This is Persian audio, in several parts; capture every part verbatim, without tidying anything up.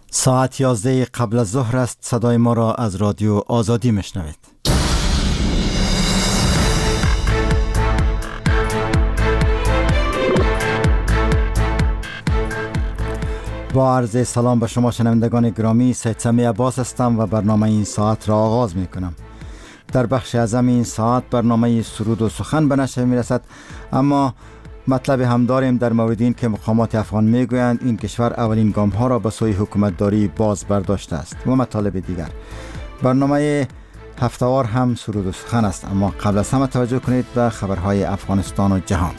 ساعت یازده قبل از ظهر است. صدای ما را از رادیو آزادی میشنوید. با عرض سلام به شما شنوندگان گرامی، سید سمی عباس هستم و برنامه این ساعت را آغاز می کنم. در بخش اعظم این ساعت برنامه سرود و سخن به نشر می رسد، اما مطلب هم داریم در مورد این که مقامات افغان می گویند این کشور اولین گام ها را به سوی حکومتداری باز برداشته است و مطالب دیگر. برنامه هفته‌وار هم سرود و سخن است، اما قبل از همه توجه کنید به خبرهای افغانستان و جهان.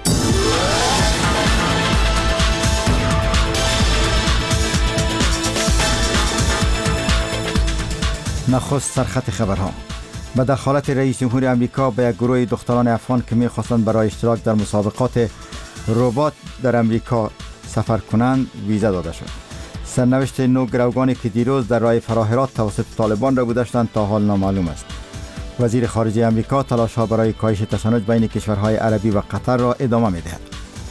نخست سرخط خبرها. به دخالت رئیس جمهور امریکا به یک گروه دختران افغان که می‌خواستند برای اشتراک در مسابقات ربات در امریکا سفر کنند ویزا داده شد. سرنوشت نو گروگانی که دیروز در راه فراه هرات توسط طالبان را بودشتند تا حال نامعلوم است. وزیر خارجه امریکا تلاش‌ها برای کاهش تشنج بین کشورهای عربی و قطر را ادامه می‌دهد.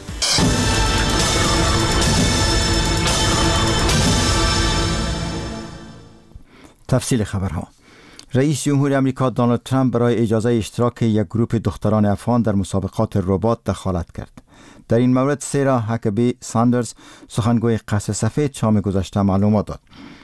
تفصیل خبرها. رئیس جمهور امریکا دونالد ترامپ برای اجازه اشتراک یک گروه دختران افغان در مسابقات ربات دخالت کرد. در این مورد سیرا هکبی ساندرز، سخنگوی قصر سفید، شام گذشته معلومات داد.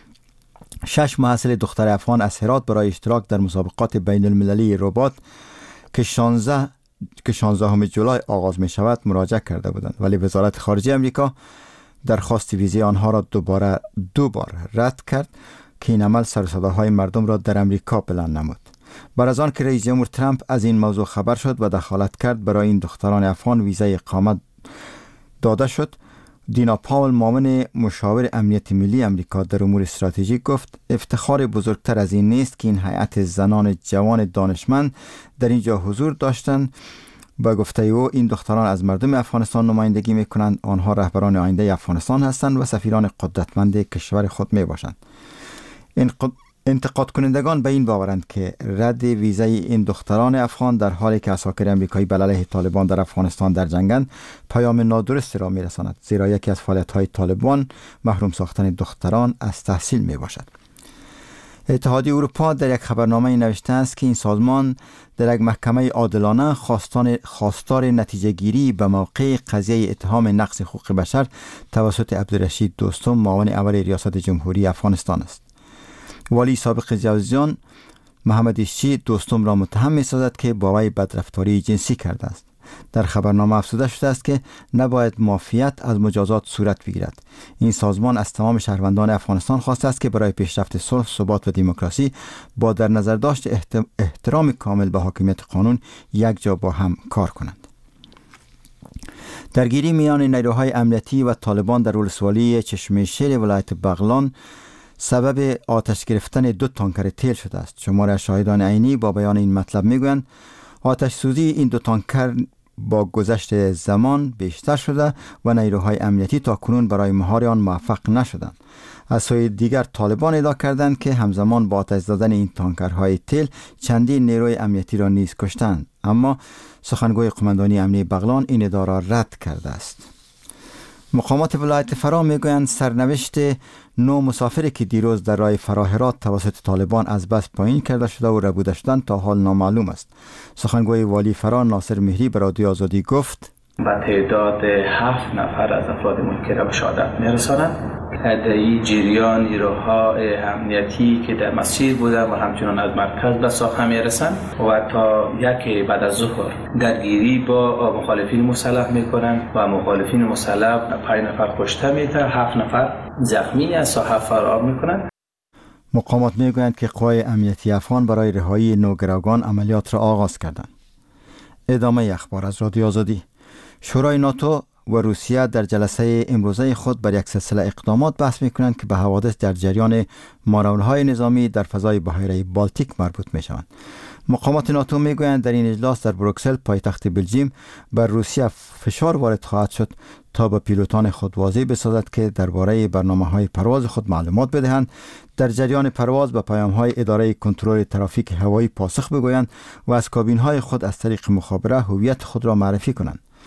شش محصل دختر افغان از هرات برای اشتراک در مسابقات بین المللی ربات که شانزده که شانزدهم ژولای آغاز می شود مراجعه کرده بودند، ولی وزارت خارجه امریکا درخواست ویزای آنها را دوباره دو بار رد کرد که این عمل سر و صداهای مردم را در امریکا بلند نمود. بعد از آن که رئیس جمهور ترامپ از این موضوع خبر شد و دخالت کرد برای این دختران افغان ویزای اقامت داده شد، دینا پاول، معاون مشاور امنیت ملی امریکا در امور استراتژیک، گفت افتخار بزرگتر از این نیست که این هیئت زنان جوان دانشمند در اینجا حضور داشتند. با گفته او این دختران از مردم افغانستان نمایندگی میکنند. آنها رهبران آینده افغانستان هستند و سفیران قدرتمند کشور خود می باشند. انتقاد کنندگان به این باورند که رد ویزای این دختران افغان در حالی که عساکر امریکایی بر علیه طالبان در افغانستان در جنگند پیام نادرستی را میرساند، زیرا یکی از فعالیت‌های طالبان محروم ساختن دختران از تحصیل می باشد. اتحادیه اروپا در یک خبرنامه نوشته است که این سازمان در یک محکمه عادلانه خواستار نتیجه گیری به موقع قضیه اتهام نقض حقوق بشر توسط عبدالرشید دوستم، معاون اول ریاست جمهوری افغانستان است. والی سابق جوزجان محمد اشچی دوستم را متهم می سازد که با وی بدرفتاری جنسی کرده است. در خبرنامه افزوده شده است که نباید معافیت از مجازات صورت بگیرد. این سازمان از تمام شهروندان افغانستان خواسته است که برای پیشرفت صلح، ثبات و دموکراسی با در نظر داشت احترام کامل به حاکمیت قانون یک جا با هم کار کنند. درگیری میان نیروهای امنیتی و طالبان در ولسوالی چشمه شیر ولایت بغلان سبب آتش گرفتن دو تانکر تیل شده است. شمار شاهدان عینی با بیان این مطلب میگویند آتش سوزی این دو تانکر با گذشت زمان بیشتر شده و نیروهای امنیتی تا کنون برای مهار آن موفق نشدند. از سوی دیگر طالبان ادعا کردند که همزمان با آتش زدن این تانکرهای تیل چندین نیروی امنیتی را نیز کشتند، اما سخنگوی قماندانی امنیتی بغلان این ادعا را رد کرده است. مقامات ولایت فرا میگویند سرنوشت نو مسافری که دیروز در راه فراه هرات توسط طالبان از بس پایین کرده شده و ربوده شدند تا حال نامعلوم است. سخنگوی والی فرا ناصر مهری به رادیو آزادی گفت به تعداد هفت نفر از افراد منکر به شهادت میرسانند. ادعی جریان نیروهای امنیتی که در مسیر بودند و همچنان از مرکز به ساخه میرسند و تا یک بعد از ظهر درگیری با مخالفین مسلح میکنند و مخالفین مسلح پنج نفر کشته میشه، هفت نفر زخمی از ساحه فرار میکنند. مقامات میگویند که قوای امنیتی افغان برای رهایی نوگروگان عملیات را آغاز کردند. ادامه اخبار از رادیو آزادی. شورای ناتو و روسیه در جلسه امروزه خود بر یک سلسله اقدامات بحث می‌کنند که به حوادث در جریان مارولهای نظامی در فضای بحیره بالتیک مربوط می‌شوند. مقامات ناتو میگویند در این اجلاس در بروکسل پایتخت بلژیم بر روسیه فشار وارد خواهد شد تا به پیلوتان خود واضح بسازد که درباره برنامه‌های پرواز خود معلومات بدهند، در جریان پرواز به پیام‌های اداره کنترل ترافیک هوایی پاسخ بگویند و از کابین‌های خود از طریق مخابره هویت خود را معرفی کنند.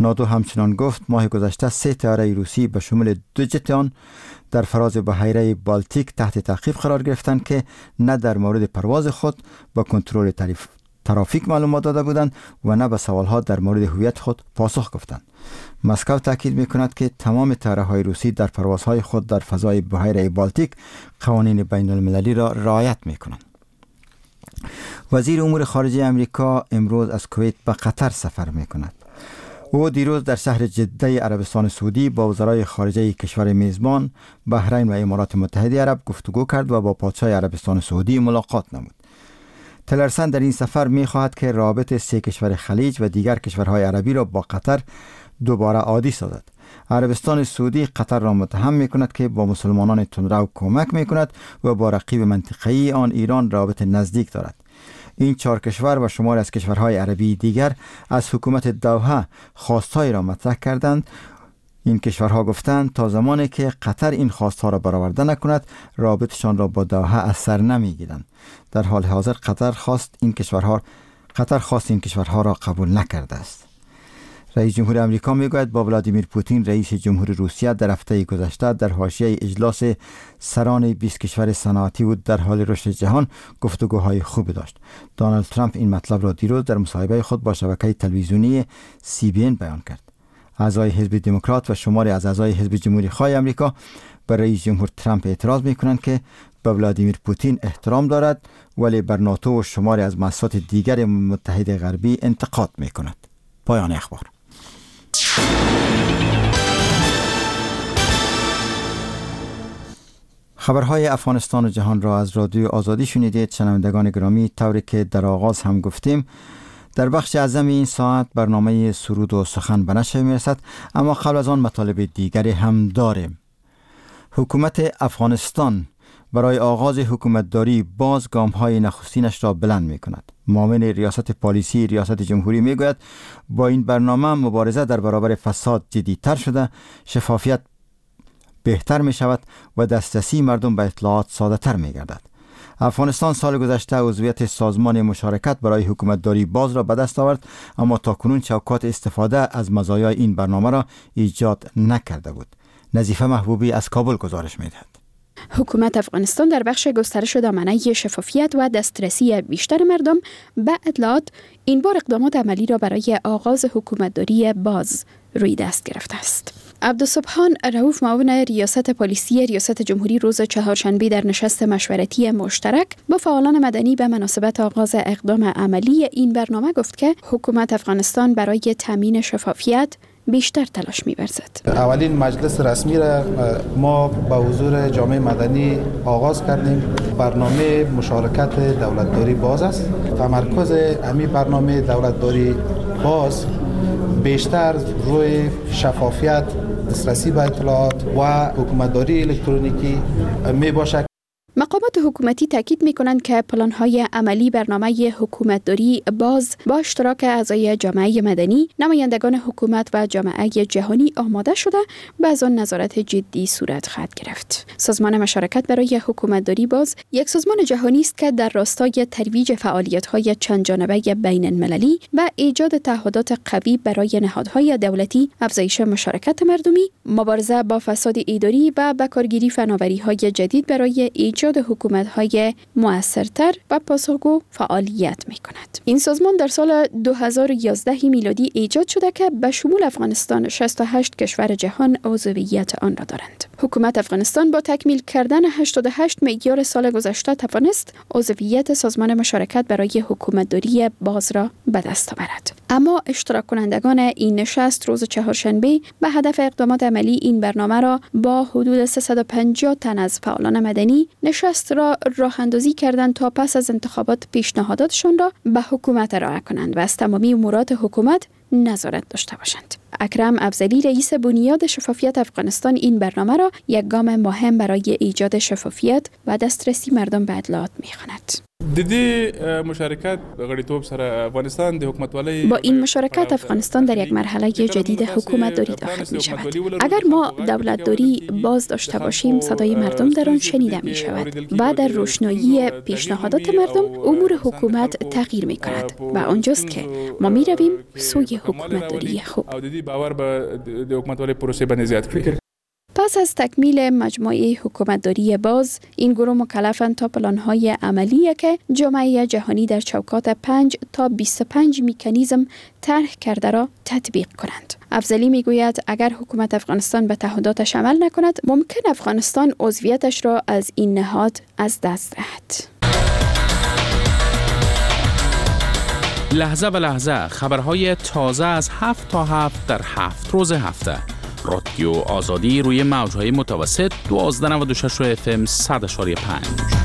ناتو همچنان گفت ماه گذشته سه طیاره روسی به شمول دو جت آن در فراز بحیره بالتیک تحت تعقیب قرار گرفتند که نه در مورد پرواز خود با کنترل ترافیک معلومات داده بودند و نه به سوالها در مورد هویت خود پاسخ گفتند. مسکو تاکید می‌کند که تمام طیاره‌های روسی در پروازهای خود در فضای بحیره بالتیک قوانین بین المللی را رعایت می‌کنند. وزیر امور خارجه امریکا امروز از کویت به قطر سفر می‌کند. او دیروز در شهر جده عربستان سعودی با وزرای خارجه کشور میزبان، بحرین و امارات متحده عرب گفتگو کرد و با پادشاه عربستان سعودی ملاقات نمود. تلرسن در این سفر می‌خواهد که رابط سه کشور خلیج و دیگر کشورهای عربی را با قطر دوباره عادی سازد. عربستان سعودی قطر را متهم می‌کند که با مسلمانان تندرو کمک می‌کند و با رقیب منطقه‌ای آن ایران رابط نزدیک دارد. این چهار کشور و شمار از کشورهای عربی دیگر از حکومت دوحه خواستهایی را مطرح کردند. این کشورها گفتند تا زمانی که قطر این خواستها را برآورده نکند رابطشان را با دوحه از سر نمیگیرند. در حال حاضر قطر خواست این کشورها قطر خواست این کشورها را قبول نکرده است. رئیس جمهور امریکا میگوید با ولادیمیر پوتین رئیس جمهور روسیه در هفته گذشته در حاشیه اجلاس سران بیست کشور صنعتی و در حال رشد جهان گفتگوهای خوب داشت. دونالد ترامپ این مطلب را دیروز در مصاحبه خود با شبکه تلویزیونی سی بی ان بیان کرد. اعضای حزب دموکرات و شماری از اعضای حزب جمهوری خواه امریکا بر رئیس جمهور ترامپ اعتراض میکنند که به ولادیمیر پوتین احترام دارد ولی بر ناتو و شماری از مؤسسات دیگر متحد غربی انتقاد میکند. پایان اخبار. خبرهای افغانستان و جهان را از رادیو آزادی شنیدید. شنوندگان گرامی، طوری که در آغاز هم گفتیم در بخش اعظم این ساعت برنامه سرود و سخن به نشر میرسد، اما قبل از آن مطالب دیگری هم داریم. حکومت افغانستان برای آغاز حکومتداری باز گام‌های نخستینش را بلند می‌کند. معاون ریاست پالیسی ریاست جمهوری میگوید با این برنامه مبارزه در برابر فساد جدی‌تر شده، شفافیت بهتر می شود و دسترسی مردم به اطلاعات ساده تر می گردد. افغانستان سال گذشته عضویت سازمان مشارکت برای حکومتداری باز را به دست آورد، اما تاکنون چوکات استفاده از مزایای این برنامه را ایجاد نکرده بود. نظیفه محبوبی از کابل گزارش می دهد. حکومت افغانستان در بخش گسترش دامنه شفافیت و دسترسی بیشتر مردم به اطلاعات این بار اقدامات عملی را برای آغاز حکومتداری باز روی دست گرفته است. عبدالسبحان رؤوف معاون ریاست پالیسی ریاست جمهوری روز چهارشنبه در نشست مشورتی مشترک با فعالان مدنی به مناسبت آغاز اقدام عملی این برنامه گفت که حکومت افغانستان برای تامین شفافیت بیشتر تلاش می‌ورزد. اولین مجلس رسمی را ما با حضور جامعه مدنی آغاز کردیم. برنامه مشارکت دولتداری باز است. تمرکز امی برنامه دولتداری باز بیشتر روی شفافیت، دسترسی به اطلاعات و حکومتداری الکترونیکی می باشد. مقامات حکومتی تاکید می‌کنند که پلان‌های عملی برنامه حکومتداری باز با اشتراک اعضای جامعه مدنی، نمایندگان حکومت و جامعه جهانی آماده شده و از آن نظارت جدی صورت خواهد گرفت. سازمان مشارکت برای حکومتداری باز یک سازمان جهانی است که در راستای ترویج فعالیت‌های چند جانبه بین المللی و ایجاد تعهدات قوی برای نهادهای دولتی، افزایش مشارکت مردمی، مبارزه با فساد اداری و به کارگیری فناوری‌های جدید برای ایجاد حکومت‌های مؤثرتر و پاسخگو فعالیت می‌کند. این سازمان در سال دو هزار و یازده میلادی ایجاد شده که به شمول افغانستان شصت و هشت کشور جهان عضویت آن را دارند. حکومت افغانستان با تکمیل کردن هشتاد و هشت معیار سال گذشته توانست عضویت سازمان مشارکت برای حکومتداری باز را به دست آورد. اما اشتراک کنندگان این نشست روز چهارشنبه به هدف اقدامات عملی این برنامه را با حدود سیصد و پنجاه تن از فعالان مدنی نشست را راه اندازی کردند تا پس از انتخابات پیشنهاداتشان را به حکومت ارائه کنند و از تمامی امورات حکومت نظارت داشته باشند. اکرم افضلی رئیس بنیاد شفافیت افغانستان این برنامه را یک گام مهم برای ایجاد شفافیت و دسترسی مردم به اطلاعات می‌خواند. دیدی مشارکت غړیتوب سره افغانستان د حکومتوالۍ با این مشارکت افغانستان در یک مرحله جدید حکومتداری داخل می شود. اگر ما دولتداری باز داشته باشیم صدای مردم در آن شنیده می شود و در روشنایی پیشنهادات مردم امور حکومت تغییر می کند و آنجاست که ما می رویم سوی حکومتداری خوب. او دیدی باور به د حکومتوالۍ پروسه باندې زیات کړي. پس از تکمیل مجموعه حکومتداری باز، این گروه مکلفند تا پلان‌های عملی که جامعه جهانی در چوکات پنج تا بیست و پنج مکانیزم طرح کرده را تطبیق کنند. افضلی میگوید اگر حکومت افغانستان به تعهداتش عمل نکند، ممکن افغانستان عضویتش را از این نهاد از دست دهد. لحظه به لحظه خبرهای تازه از هفت تا هفت در هفت روز هفته. رادیو آزادی روی موجهای متوسط دوازده نود و شش اف ام صد اشاری پنج.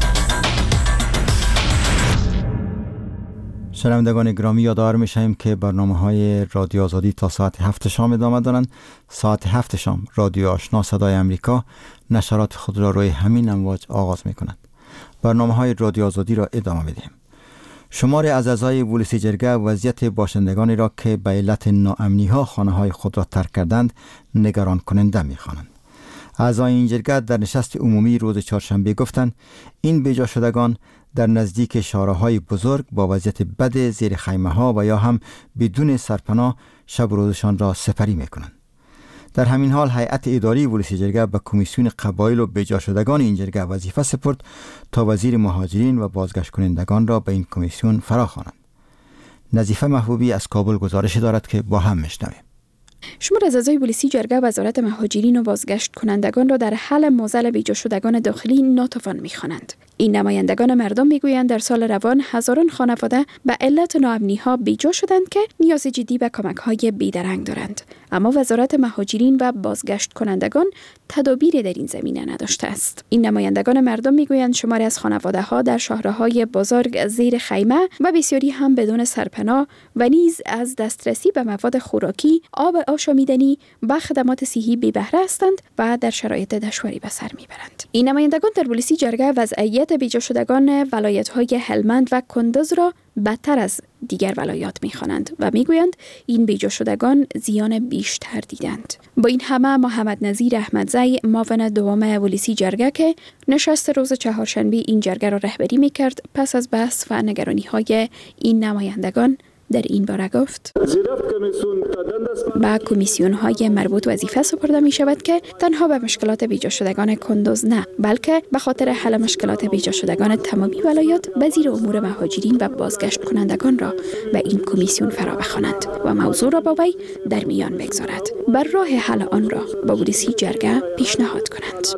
شنوندگان گرامی یادآور می‌شویم که برنامه‌های رادیو آزادی تا ساعت هفت شام ادامه دارند. ساعت هفت شام رادیو آشنا صدای امریکا نشرات خود را روی همین امواج آغاز می‌کند. برنامه‌های رادیو آزادی را ادامه می‌دهیم. شمار از اعضای ولسی جرگه وضعیت باشندگانی را که به علت ناامنی‌ها خانه‌های خود را ترک کردند نگران کننده می‌خوانند. اعضای این جرگه در نشست عمومی روز چهارشنبه گفتند این بیجا شدگان در نزدیک شهرهای بزرگ با وضعیت بد زیر خیمه‌ها و یا هم بدون سرپناه شب و روزشان را سپری می‌کنند. در همین حال هیئت اداری ولسی جرگه به کمیسیون قبایل و بیجا شدگان این جرگه وظیفه سپرد تا وزیر مهاجرین و بازگشت کنندگان را به این کمیسیون فراخوانند. نظیفه محبوبی از کابل گزارش دارد که با هم میشنویم. شمار از اعضای ولسی جرگه وزارت مهاجرین و بازگشت کنندگان را در حل معضل بیجا شدگان داخلی ناتوان می‌خوانند. این نمایندگان مردم میگویند در سال روان هزاران خانواده به علت ناامنی‌ها بیجا شدند که نیاز جدی به کمک‌های بیدرنگ دارند، اما وزارت مهاجرین و بازگشت کنندگان تدابیر در این زمینه نداشته است. این نمایندگان مردم میگویند شماری از خانواده‌ها در شهرهای بزرگ زیر خیمه و بسیاری هم بدون سرپناه و نیز از دسترسی به مواد خوراکی، آب آشامیدنی و خدمات صحی بی بهره هستند و در شرایط دشواری به سر میبرند. این نمایندگان در ولسی جرگه وضعیت بیجا شدگان ولایت‌های هلمند و کندز را بدتر از دیگر ولایات می‌خوانند و میگویند این بیجا شدگان زیان بیشتر دیدند. با این همه محمد نظیر احمدزی معاون دوم ولسی جرگه که نشست روز چهارشنبه این جرگه را رهبری می‌کرد پس از بحث و نگرانی‌های این نمایندگان در این باره گفت با کمیسیون های مربوط وظیفه سپرده می شود که تنها به مشکلات بیجا شدگان کندز نه بلکه به خاطر حل مشکلات بیجا شدگان تمامی ولایات وزیر امور مهاجرین و بازگشت کنندگان را به این کمیسیون فرا بخوانند و موضوع را با وی در میان بگذارد. بر راه حل آن را با ولسی جرگه پیشنهاد کنند.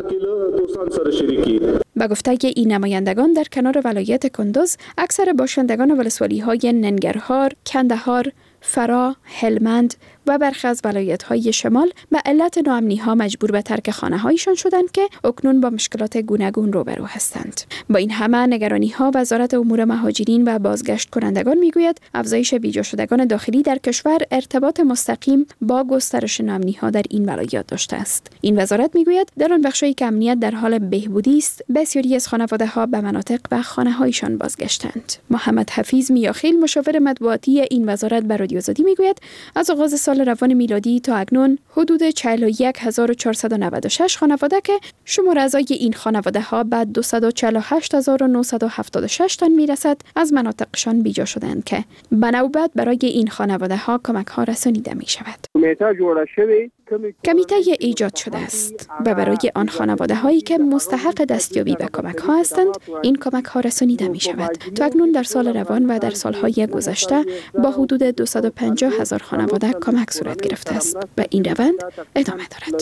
با گفته این نمایندگان در کنار ولایت کندز اکثر باشندگان ولسوالی های ننگرهار، کندهار، فرا، هلمند و برخی از ولایت‌های شمال به علت ناامنی‌ها مجبور به ترک خانه‌هایشان شدند که اکنون با مشکلات گوناگون روبرو هستند. با این همه نگرانی‌ها وزارت امور مهاجرین و بازگشت کنندگان میگوید افزایش بیجا شدگان داخلی در کشور ارتباط مستقیم با گسترش ناامنی‌ها در این ولایات داشته است. این وزارت میگوید در آن بخشی که امنیت در حال بهبودی است بسیاری از خانواده‌ها به مناطق و خانه‌هایشان بازگشتند. محمد حفیظ میاخیل مشاور مطبوعاتی این وزارت به رادیو آزادی میگوید از آغاز سال روان میلادی تا اکنون حدود چهل و یک هزار و چهارصد و نود و شش خانواده که شمار اعضای این خانواده ها به دویست و چهل و هشت هزار و نهصد و هفتاد و شش تن میرسد از مناطقشان بیجا شدند که به نوبت برای این خانواده ها کمک ها رسانیده می شود. کمیته ایجاد شده است و برای آن خانواده هایی که مستحق دستیابی به کمک ها هستند این کمک ها رسانیده می شود. تا اکنون در سال روان و در سالهای گذشته با حدود دویست و پنجاه هزار خانواده کمک صورت گرفته است و این روند ادامه دارد.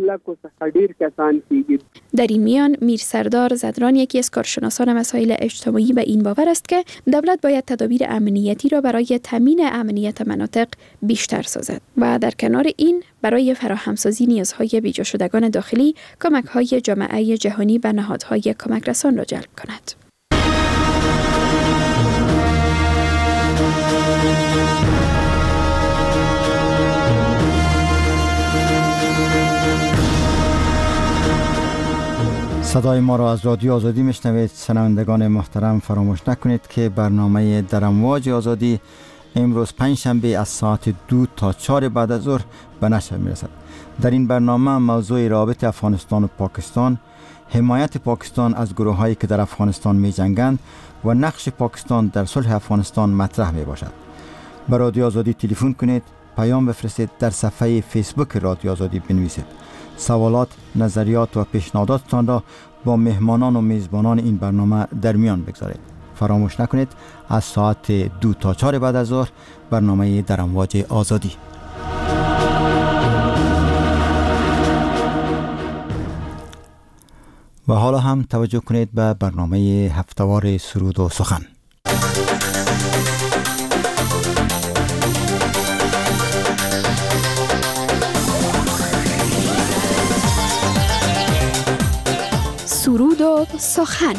در این میان میر سردار زدران یکی از کارشناسان مسائل اجتماعی به این باور است که دولت باید تدابیر امنیتی را برای تامین امنیت مناطق بیشتر سازد و در کنار این برای فراهمسازی نیازهای بیجا شدگان داخلی کمک‌های جامعه جهانی و نهادهای کمک رسان را جلب کند. صدای ما را از رادیو آزادی میشنوید. شنوندگان محترم، فراموش نکنید که برنامه در امواج آزادی امروز پنجشنبه از ساعت دو تا چهار بعد از ظهر به نشر میرسد. در این برنامه موضوع رابط افغانستان و پاکستان، حمایت پاکستان از گروه هایی که در افغانستان می جنگند و نقش پاکستان در صلح افغانستان مطرح می باشد. به رادیو آزادی تلفن کنید، پیام بفرستید، در صفحه فیسبوک رادیو آزادی بنویسید. سوالات، نظریات و پیشنهاداتتان را با مهمانان و میزبانان این برنامه در میان بگذارید. فراموش نکنید از ساعت دو تا چهار بعد از ظهر برنامه در امواج آزادی. و حالا هم توجه کنید به برنامه هفتهوار سرود و سخن. سرود و سخن.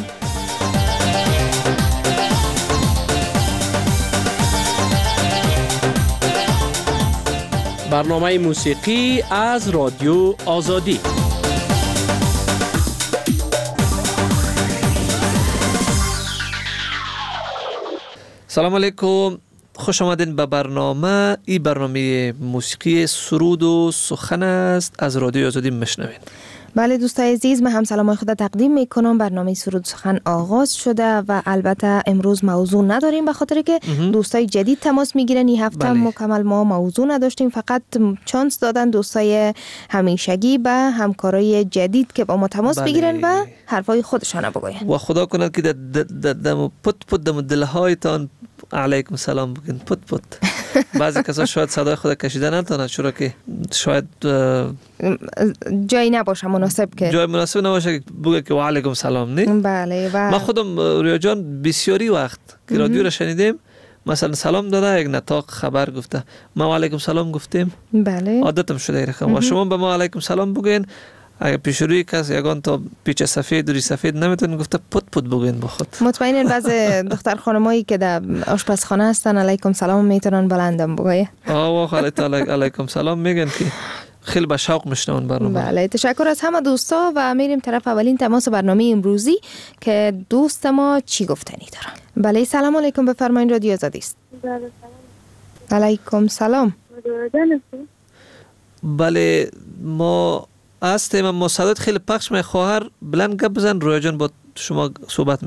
برنامه موسیقی از رادیو آزادی. سلام علیکم، خوش آمدین به برنامه. این برنامه موسیقی سرود و سخن است، از رادیو آزادی میشنوین. بله دوستای عزیز، من هم سلام خود تقدیم میکنم. برنامه سرود سخن آغاز شده و البته امروز موضوع نداریم به خاطر که دوستای جدید تماس میگیرن. این هفته بله. مکمل ما موضوع نداشتیم، فقط چانس دادن دوستای همیشگی به همکارای جدید که با ما تماس بله. بگیرن و حرفای خودشان بگوین. و خدا کنه که دم پت پت دم دلهایتان علیکم سلام بگین پت پت. بعضی کسا شاید صدای خود کشیدن نتونه، چرا که شاید جایی نباشه مناسب که جای مناسب نباشه که بگه که و علیکم سلام. نه بله. و من خودم رویا جان بسیاری وقت که رادیو را شنیدیم مثلا سلام داده، یک نطاق خبر گفته ما علیکم سلام گفتیم، بله عادتم شده رقم. و شما به ما علیکم سلام بگین. اگه پیش روی کس یگان تا پیچ سفید دوری سفید نمیتونین گفته پت پت بگین با خود. مطمئنین بعض دختر خانمایی که در آشپزخانه هستن علیکم سلام میتونن بلندم بگویه. آه و خاله علیکم سلام میگن که خیلی با شوق میشنون برنامه. بله، تشکر از همه دوستا و میریم طرف اولین تماس برنامه امروزی که دوست ما چی گفتنی دارن. بله سلام علیکم، بفرمایید رادیو آزادی است. بله سلام. علیکم سلام. بله ما هستیم، اما صدات خیلی پخش می. خواهر بلند گپ بزن، رویا جان با شما صحبت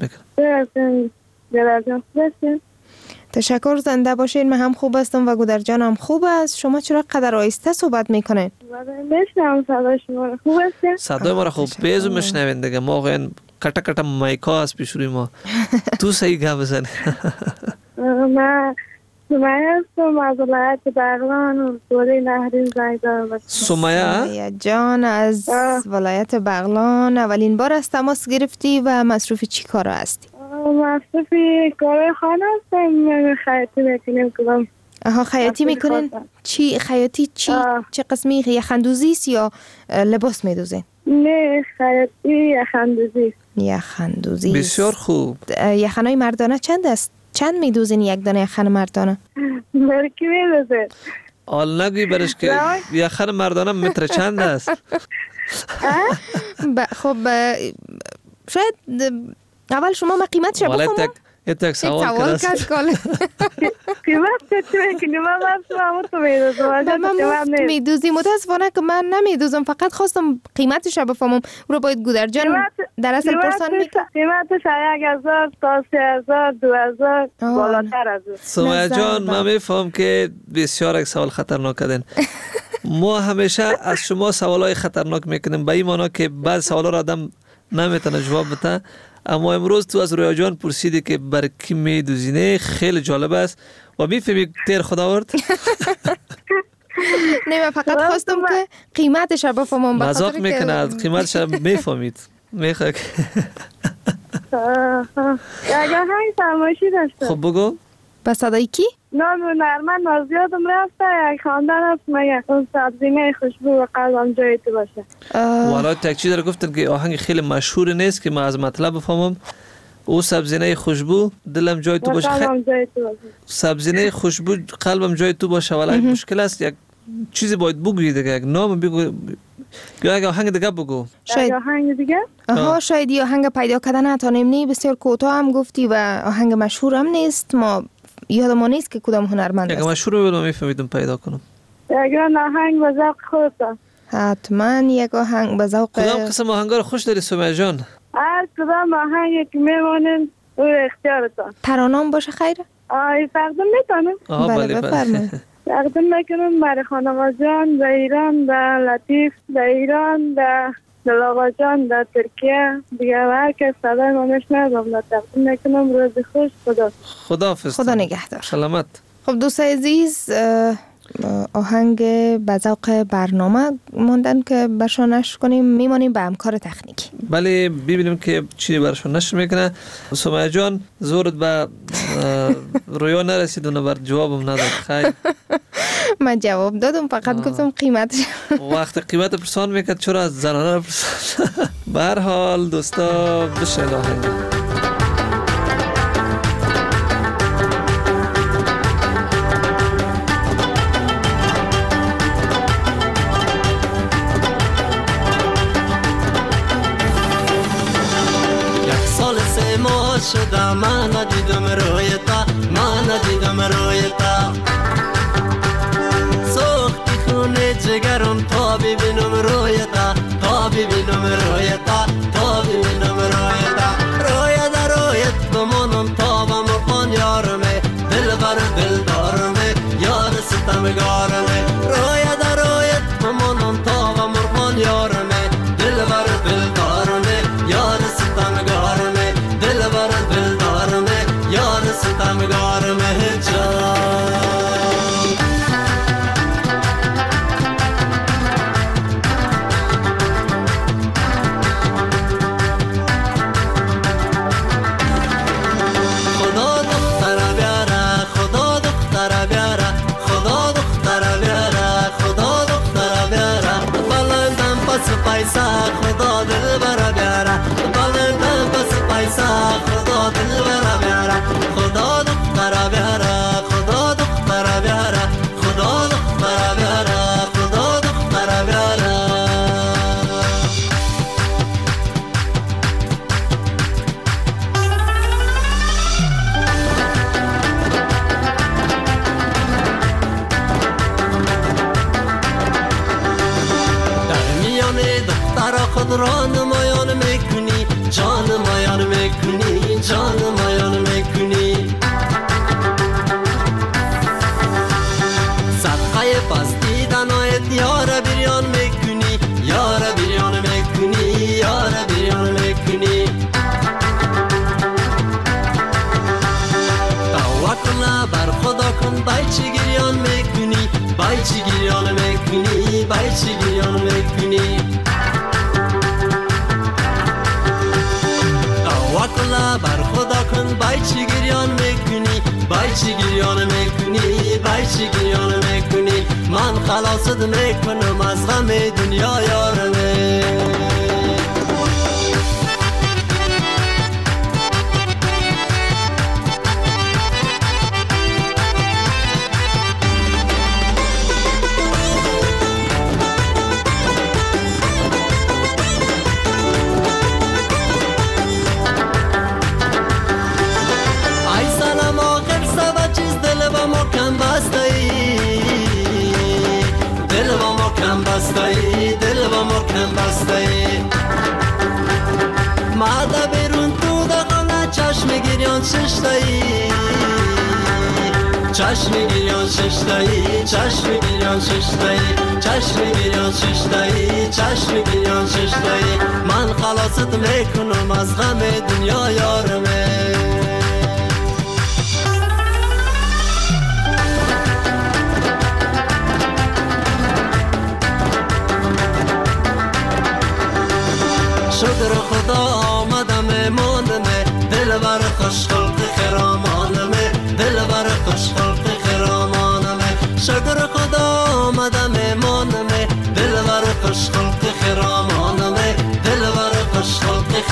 میکنه. تشکر، زنده باشین. من هم خوب هستم و گودر جان هم خوب است. شما چرا قدر آهسته صحبت میکنین؟ میشنم صدای شما خوب است. صدای ما را خوب بیزو میشنوین دیگه. ما واقعا کټه کټه مایکا است پیش روی ما. تو صحیح گپ بزن. ما سمیه هستم از ولایت بغلان و دوره نهرین زنگ دارم. سمیه جان از ولایت بغلان، اولین بار از تماس گرفتی و مصروف چی کار هستی؟ مصروف کار خانه هستم، خیاطی میکنیم کدام. آها خیاطی میکنین؟ چی خیاطی چی؟ آه. چه قسمی؟ یخندوزی است یا لباس میدوزین؟ نه خیاطی یخندوزی. یخندوزی بسیار خوب. یخنای مردانه چند است؟ چند میدوزین یک دانه یخن مردانه؟ برکی میدوزین؟ آل نگوی برش که یخن مردانه متر چند است؟ خب شاید اول شما ما قیمتش بفهمم. یه تک سوال کرد. قیمت چی میکنی؟ من مفهوم تو میدوزم. من میدوزی، متاسفانه که من نمیدوزم، فقط خواستم قیمتش بفهمم. رو باید گودر جان در اصل پرسان میکنم. قیمتش یک هزار تا سه هزار دو هزار بالاتر از اون. سمیه جان من میفهم که بسیار یک سوال خطرناک کردن. ما همیشه از شما سوالای خطرناک میکنیم به این معنا که بعض سوالا را آدم نمیتونه جواب بده. اما امروز تو از رویا جان پرسیدی که بر کی میدوزینه، خیلی جالب است و میفهمی تیر خدا آورد. نه من فقط خواستم که قیمتش رو بفهمم. مذاق میکنه، از قیمتش رو میفهمید. میخواد اگر هنگ فرمایشی داشته. خب بگو. با صدای کی؟ نام نرمن نازیادم رفته، یک خاندان هست مگه اون سبزینه خوشبو و قلبم جای تو باشه. والا تک چیز رو گفتن که آهنگ خیلی مشهور نیست که من از مطلب بفهمم. او سبزینه خوشبو دلم جای تو باشه. قلبم جای تو باشه. سبزینه خوشبو قلبم جای تو باشه. والا مشکل است. یک چیزی باید بگویی دیگه، یک نام بگو یا یک آهنگ دیگه بگو. شاید آهنگ دیگه؟ آها شاید یه آهنگ پیدا کردن نتانیم. نی بسیار کوتاه هم گفتی و آهنگ مشهور هم نیست، ما یاد ما نیست که کدام هنرمند است. یک مشهور رو میفهمیدم پیدا کنم. یک آهنگ به ذوق خودت. حتما یک آهنگ به ذوق. کدام قسم آهنگا رو خوش داری سمیه جان؟ هر کدام آهنگی که میمونن او اختیارتان. ترانه‌ام باشه خیره؟ آه تقدیم میکنم. آها بله بله. تقدیم میکنم برای خانم جان در ایران، در لطیف در ایران، در دل آقا جان در ترکیه دیگه، هر کس صدای ما میشنوم تقدیم میکنم. روز خوش. خدا خداحافظ. خدا نگهدار. سلامت. خب دوستای عزیز، آهنگ به ذوق برنامه موندن که برشان نشر کنیم، میمانیم به همکار تکنیکی. بله ببینیم که چی برشان نشر میکنه. سمیه جان زورت به رویا نرسید و نبر جوابم نداد. خیر من جواب دادم، فقط گفتم قیمتش. وقت قیمت پرسان میکرد چرا از زنانه رو پرسان. به هر حال دوستا بشنید آهنگ. شده من ندیدم رویتا، من ندیدم رویتا، سوختی خونه جگرم تا ببینم رویتا، تا ببینم رویتا، تا ببینم رویتا، رویتا رویت بمانم تا بمرخان یارمه، دل بر دل دارمه، یار ستمگارمه، رویتا رویت بمانم تا بمرخان یارمه، دل بر دل دارمه، یار ستمگارمه، دل بر دل دارمه، یار ستمگارمه جان. خدا دختر بیاره، خدا دختر بیاره، خدا دختر بیاره، خدا دختر بیاره، بلندم پس پیسه خدا دل بر بیاره، بلندم پس پیسه خدا دل بر بیاره، خدا دختر بیاره، خدا دختر بیاره، خدا دختر بیاره، خدا دختر بیاره. خود را نمایان میکنی، جان نمایان میکنی، جان نمایان میکنی، صدقه پس دیدنایت یار بریان میکنی، یار بریان میکنی، یار بریان میکنی، توکل بر خدا کن، بای چی گریان میکنی، بای چی گریان میکنی، بای چی گریان میکنی، توکل بر خدا کن، بای چی گریان میکنی، بای چی گریان میکنی، بای چی گریان میکنی، من خلاصت میکنم از غم دنیا یارمه. دل با محکم بسته ماده بیرون تو دخانه چشم گریان ششتایی، چشم گریان ششتایی، چشم گریان ششتایی، چشم گریان ششتایی، چشم گریان ششتایی، من خلاصت میکنم از غم دنیا یارمه. شکر خدا آمدم ماندمه، دل بر خوش خلق خرامانمه، دل بر خوش خلق خرامانمه، شکر خدا آمدم ماندمه، دل بر خوش خلق خرامانمه، دل بر خوش خلق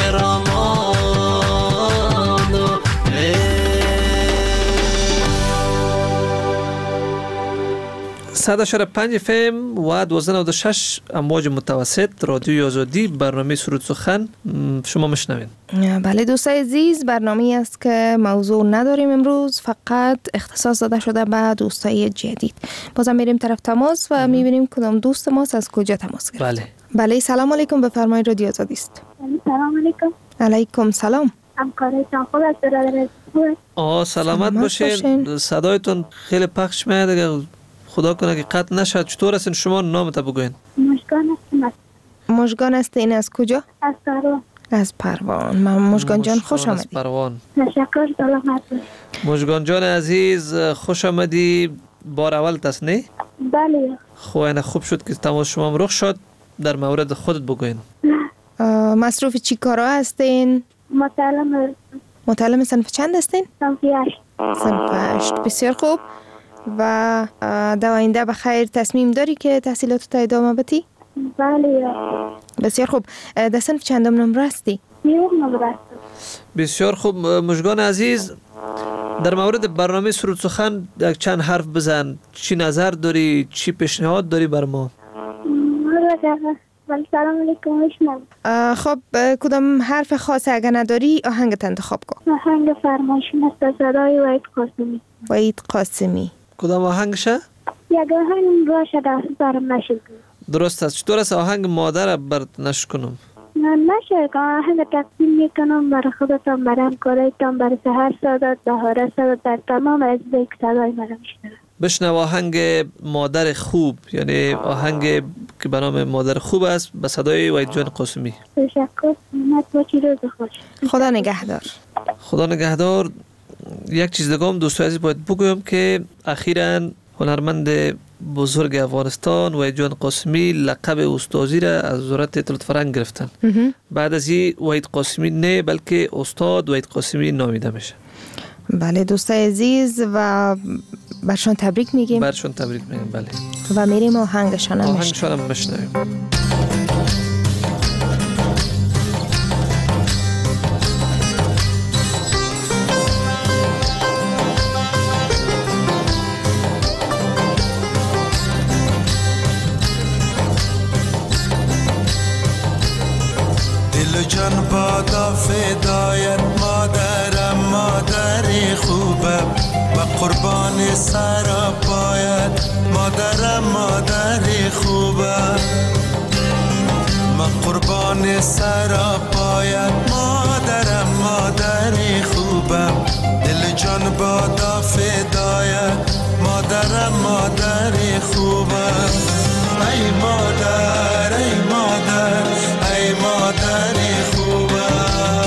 خرامانمه. صد و شش و پنج اف ام و دوازده و نود و شش امواج متوسط رادیوی آزادی برنامه سرود سخن شما مشنوین. بله دوستای عزیز، برنامه است که موضوع نداریم امروز، فقط اختصاص داده شده به دوستای جدید. بازم میریم طرف تماس و میبینیم کدام دوست ماست از کجا تماس گرفت. بله بله سلام علیکم، بفرمایید رادیو آزادی است. سلام علیکم. علیکم سلام. همکارتان خوب است برادر؟ آه سلامت باشین. صدایتون خیلی پخش میاد، اگر خدا کنه که قطع نشد. چطور هستین شما؟ نامت بگوین. مشگان هستم. مشگان هستین از کجا؟ از پروان. از پروان. من مشگان جان خوش آمدید. از پروان. تشکر، سلامت باشید. مشگان جان عزیز خوش آمدی. بار اول است نه؟ بله. خو اینا خوب شد که تماس شما رخ شد. در مورد خودت بگوین. مصروف چی کارا هستین؟ متعلم. متعلم صنف چند هستین؟ صنف هشت. صنف هشت. بسیار خوب. و در آینده بخیر تصمیم داری که تحصیلات تا ادامه بدی؟ بله. بسیار خوب. در صنف چندم نمره هستی؟ نیوم نمره هستم. بسیار خوب مشگان عزیز، در مورد برنامه سرود سخن چند حرف بزن. چی نظر داری؟ چی پیشنهاد داری بر ما؟ سلام علیکم. میشنم. خب کدام حرف خاص اگر نداری آهنگت انتخاب کن. آهنگ فرمایشون است صدای وحید قاسمی. وحید قاسمی. کدام آهنگشه؟ یک آهنگ باشه دست برم نشد. درست است. چطور است آهنگ مادر برات نش کنم؟ نه نشه که آهنگ تقدیم میکنم برای خودتان، برای همکارایتان، برای سحر سادات، بهاره سادات، در تمام از بیک صدای مرا میشنم. بشنو آهنگ مادر خوب، یعنی آهنگ که به نام مادر خوب است به صدای وحید جان قاسمی. تشکر. نعمت باشی، روز خوش. خدا نگهدار. خدا نگهدار. یک چیز دیگه هم دوستای عزیز باید بگویم که اخیراً هنرمند بزرگ افغانستان وحید جان قاسمی لقب استادی را از وزارت اطلاعات فرهنگ گرفتن. بعد از این وحید قاسمی نه بلکه استاد وحید قاسمی نامیده میشه. بله دوستای عزیز و برشان تبریک میگیم. برشان تبریک میگیم. بله. و میریم آهنگشان هم آهنگشان هم بشنویم. دل جان بادا فدایت مادرم، مادر خوبم و قربان سر پایت مادرم، مادر خوبم. من قربان سر پایت مادرم، مادر خوبم. دل جان بادا فدایت مادرم، مادر خوبم. ای مادر ای مادر ای مادر خوبم.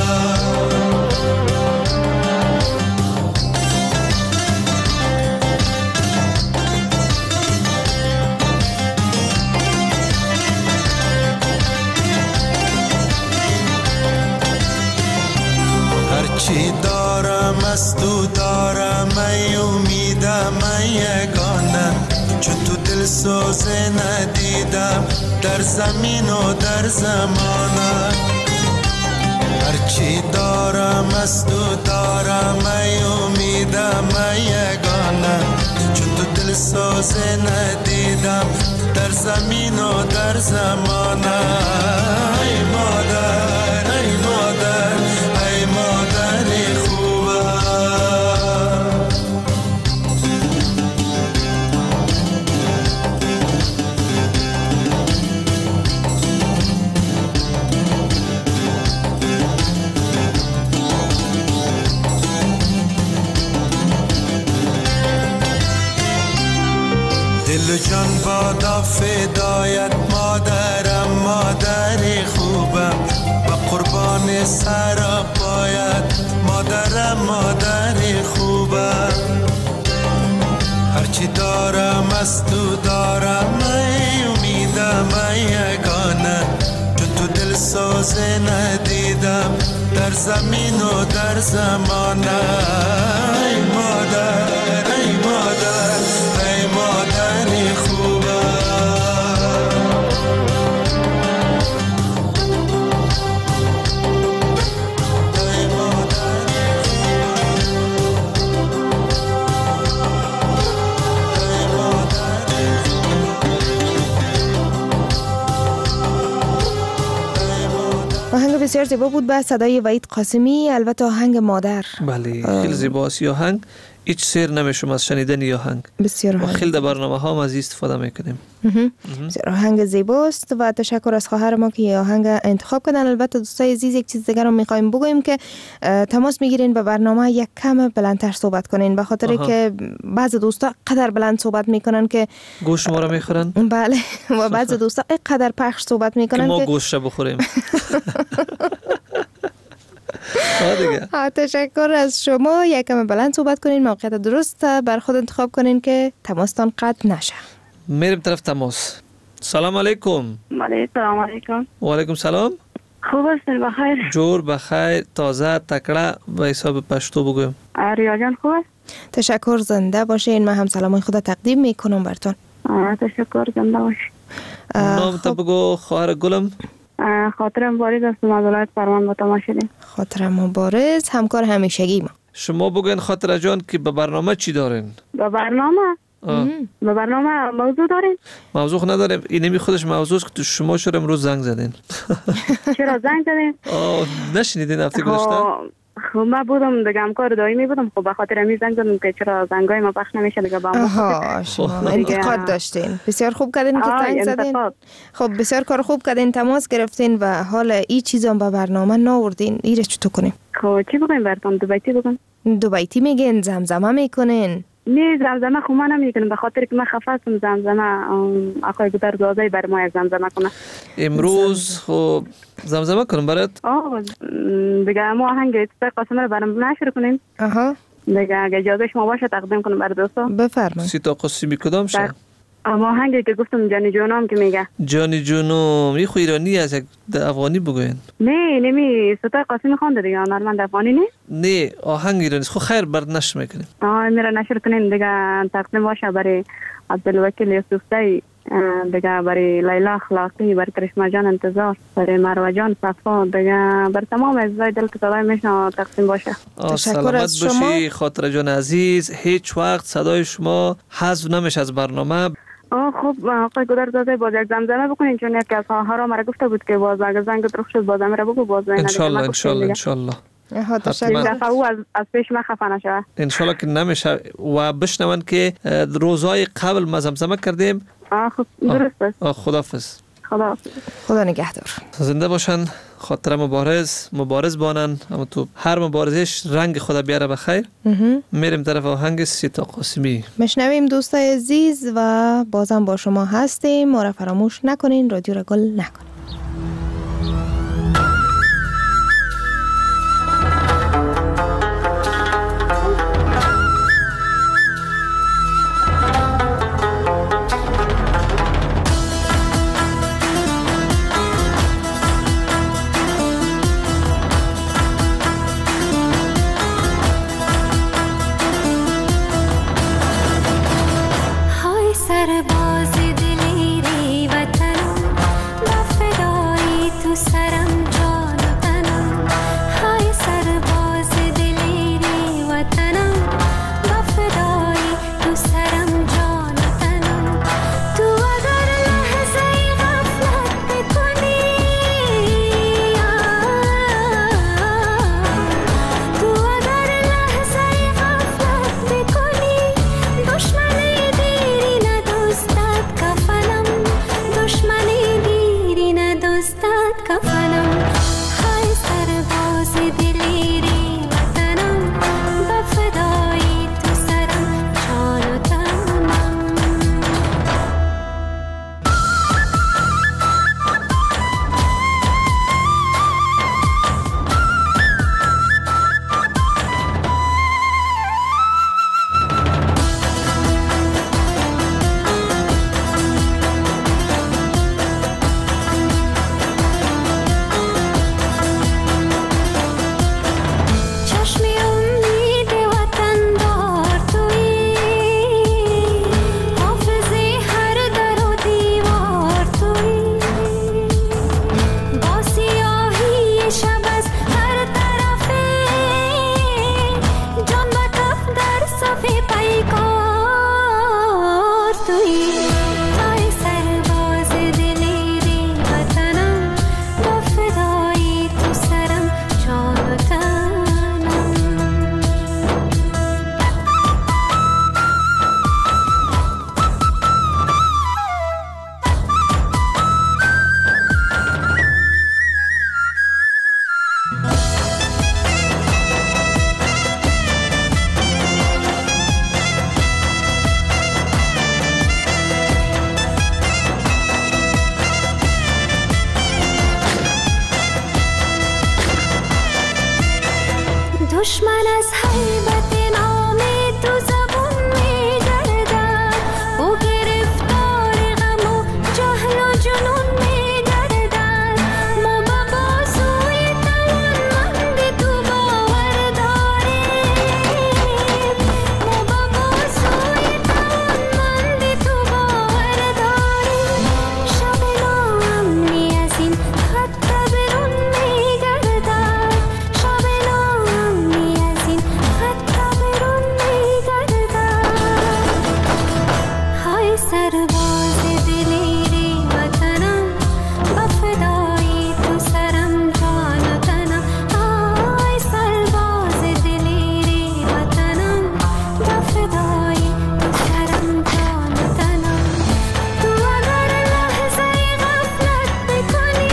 هرچی دارم از تو دارم، ای امیدم ای یگانه، چون تو دل سوزه ندیدم در زمین و در زمانه. هرچی دارم از تو دارم، ای امیدم ای یگانه، چون تو دل سوزه ندیدم در زمین و در زمانه. ای مادر ای مادر ای مادر خوبم. دل جان بادا فدایت مادرم، مادر خوبم و قربان سر پایت مادرم، مادر خوبم. هرچی دارم از تو دارم، ای امیدم ای یگانه، چون تو دل سوزه ندیدم در زمین و در زمانه. ای مادر ای مادر ای مادر خوبم. ای مادر بسیار زیبا بود به صدای وحید قاسمی. البته آهنگ مادر بله خیلی زیباست. آهنگ هیچ سیر نمیشم از شنیدن آهنگ. بسیار ما خیلی در برنامه ها ما از استفاده میکنیم. بسیار آهنگ زیباست و تشکر از خواهر ما که آهنگ انتخاب کردن. البته دوستای عزیز یک چیز دیگر رو میخوایم بگویم که تماس میگیرین به برنامه یک کم بلندتر صحبت کنین، به خاطر که بعضی دوستا قدر بلند صحبت میکنن که گوشت ما رو میخورن. بله و بعضی دوستا قدر پخش صحبت میکنن که ما گوشت بخوریم. ها تشکر از شما. یکم بلند صحبت کنین، موقعیت درست بر خود انتخاب کنین که تماستان قطع نشه. میریم طرف تماس. سلام علیکم. سلام علیکم. و علیکم سلام. خوب هستین؟ بخیر؟ جور بخیر، تازه تکړه به حساب پشتو بگویم. ریا جان خوب است؟ تشکر، زنده باشین. من هم سلام خود تقدیم میکنم براتون. تشکر، زنده باشین. نام تا بگو خواهر گلم. خاطرم بارز است، از ولایت فرمان با تماس شدیم. خاطرم مبارز، همکار همیشگی ما. شما بگوین خاطر جان که به برنامه چی دارین؟ به برنامه به برنامه موضوع دارین؟ موضوع نداریم، اینمی خودش موضوع است که شما چرا امروز زنگ زدین؟ چرا زنگ زدین؟ آه نشنیدین هفته گذشته؟ خب من بودم دیگه همکار دائمی بودم، خب به خاطر همین زنگ زدم که چرا زنگای ما پخش نمیشه دیگه با ما. آها شما انتقاد داشتین. بسیار خوب کردین که زنگ زدین. خب بسیار کار خوب کردین، تماس گرفتین و حالا این چیزا به برنامه ناوردین. ایره چطور کنیم؟ خب چی بگیم براتون؟ دو بیتی بگم؟ دو بیتی میگین؟ زمزمه میکنین؟ نه زمزمه خب من نمیکنم، به خاطر که من خفه هستم. زمزمه آقای گودر زازی بر ما زمزمه کنه. امروز خب زمزمه کنم برات؟ آه دیگه ما آهنگ استاد قاسم رو برام نشر کنیم. آها دیگه اگه اجازه شما باشه تقدیم کنم برای دوستا. بفرمایید. سیتا قاسمی کدام شه؟ اما آهنگی که گفتم جانی جونم که میگه جانی جونم یه خو ایرانی از یک افغانی بگوین. نه نمی ستا قاسمی خونده دیگه نورمال افغانی نه. نه آهنگ ایرانی خو خیر برد نشر میکنیم. آه میره نشر کنین دیگه تقدیم باشه برای عبدالوکیل یوسفزئی، دیگه برای لیلا اخلاقی، برای کرشما جان انتظار، برای مروه جان صفا، دیگه برای تمام عزیزای دل که صدای میشنه تقسیم باشه. تشکر از شما. باشی خاطر جان عزیز. هیچ وقت صدای شما حذف نمیشه از برنامه. آه خب آقای گودر زاده باز یک زمزمه بکنین، چون یکی از ها مرا گفته بود که باز اگه زنگ رخ شد باز امره بگو باز ان شاء الله ان شاء الله ان شاء الله. ها تشکر. او از از پیش ما خفه نشه ان شاء الله که نمیشه و بشنون که روزهای قبل ما زمزمه کردیم. آه خب درست است. خداحافظ. خداحافظ. خدا نگهدار. زنده باشن، خاطر مبارز مبارز بانن، اما تو هر مبارزش رنگ خدا بیاره بخیر. میریم طرف آهنگ سیتا قاسمی. مشنویم دوستای عزیز و بازم با شما هستیم. ما را فراموش نکنین، رادیو را گل نکنین. سرباز دلیری وطن دشمن از هیبت نام تو زبون می گردد، او گرفتار غم و جهل و جنون می گردد. ما به بازوی توانمند تو باور داریم، ما به بازوی توانمند تو باور داریم. شب ناامنی از این خط برون می گردد، شب ناامنی از این خط برون می گردد. های سرباز دلیر وطنم، با فدای تو سرم جان و تنم. های سرباز دلیر وطنم، با فدای تو سرم جان و تنم. تو اگر لحظه غفلت بکنی،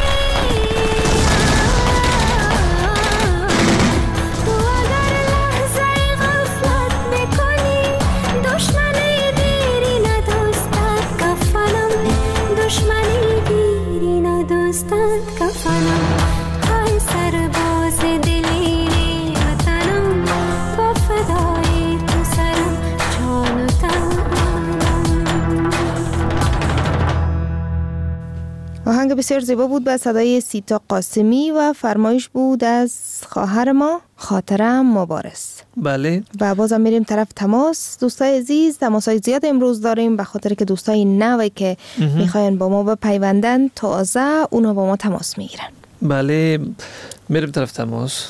تو اگر لحظه غفلت بکنی، دشمنی گیری ندوستد کفنم، دشمنی گیری ندوستد کفنم. های سرباز دلیری وطنم، با فدای تو سرم جان و تنم. آهنگ بسیار زیبا بود به صدای سیتا قاسمی و فرمایش بود از خواهر ما خاطره مبارز. بله. و بازم میریم طرف تماس. دوستای عزیز، تماسای زیاد امروز داریم به خاطر که دوستای نوی که میخواین با ما بپیوندن تازه اونا با ما تماس میگیرن. بله میریم طرف تماس.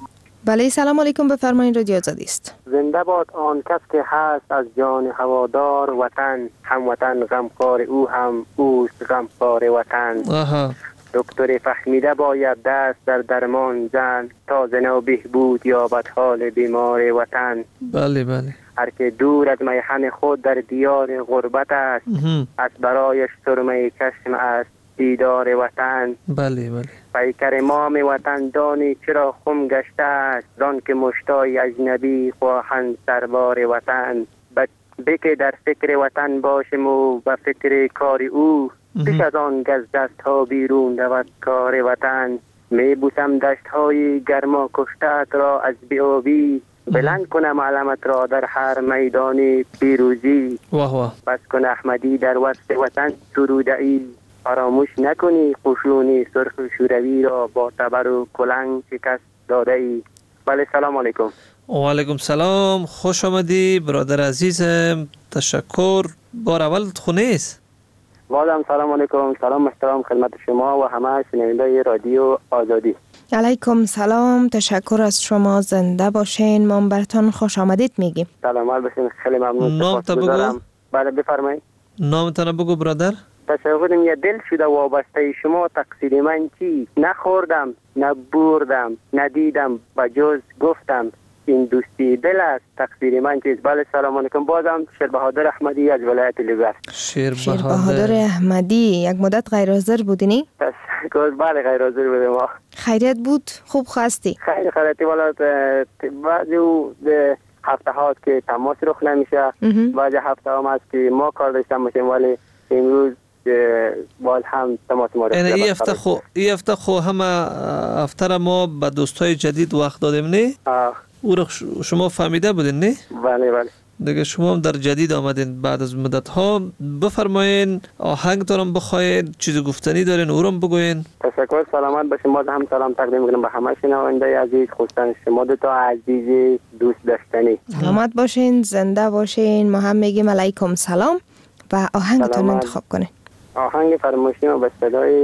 بله سلام علیکم، بفرمایید. رادیو آزادی است. زنده باد آن کس که هست از جان هوادار وطن، هم وطن غمخوار او هم اوست غمخوار وطن. آها. دکتر فهمیده باید دست در درمان زن، تا زنو بهبود یابد حال بیمار وطن. بله بله. هر که دور از میهن خود در دیار غربت است، از برایش سرمه چشم است دیدار وطن. بله بله. پیکر امام وطن دانی چرا خم گشته است، دان که مشتای اجنبی خواهند سربار وطن. بکه در فکر وطن باشم و به فکر کار او، پیش از آن گز دست ها بیرون رود کار وطن. می بوسم دشت های گرما کشتت را از بیابی، بلند کنم علمت را در هر میدان پیروزی. واه واه. بس کن احمدی در وسط وطن سروده ای، فراموش نکنی قشون سرخ شوروی را با تبر و کلنگ شکست داده ای. بله سلام علیکم. و علیکم سلام، خوش آمدی برادر عزیزم، تشکر. بار اول خونه است. بازم سلام علیکم، سلام محترم خدمت شما و همه شنونده رادیو آزادی. علیکم سلام، تشکر از شما، زنده باشین، ما براتون خوش آمدید میگیم. سلامت باشین، خیلی ممنون. نام تا بگو. بله بفرمایید. نامتان بگو برادر. تشکرم. یه دل شده وابسته شما، تقصیر من چی؟ نخوردم نبوردم ندیدم و جز گفتم این دوستی دل است، تقصیر من چیست؟ بله سلام علیکم. بازم شیر بهادر احمدی از ولایت لوگر. شیر شیر بهادر احمدی، یک مدت غیر حاضر بودینی؟ تشکر. بله غیر حاضر بودیم ما. خیریت بود؟ خوب خواستی؟ خیلی خیریتی. والا بعضی هفته هاست که تماس رخ نمیشه، بعضی هفته هم هست که ما کار داشتم باشیم، ولی امروز باز هم تماس ما رخ. این هفته خو این هفته خو همه هفته ما به دوستای جدید وقت دادیم نه؟ او را شما فهمیده بودین نه؟ بله بله. دیگه شما هم در جدید آمدین بعد از مدت ها. بفرمایین آهنگتون هم بخواین، چیز گفتنی دارین او رو هم بگوین. تشکر. سلامت باشین. ما هم سلام تقدیم میکنم به همه شنونده عزیز، خصوصا شما دو تا عزیز دوست داشتنی. سلامت باشین، زنده باشین. ما هم میگیم علیکم سلام و آهنگتون انتخاب کنین. آهنگ فرمایشی ما به صدای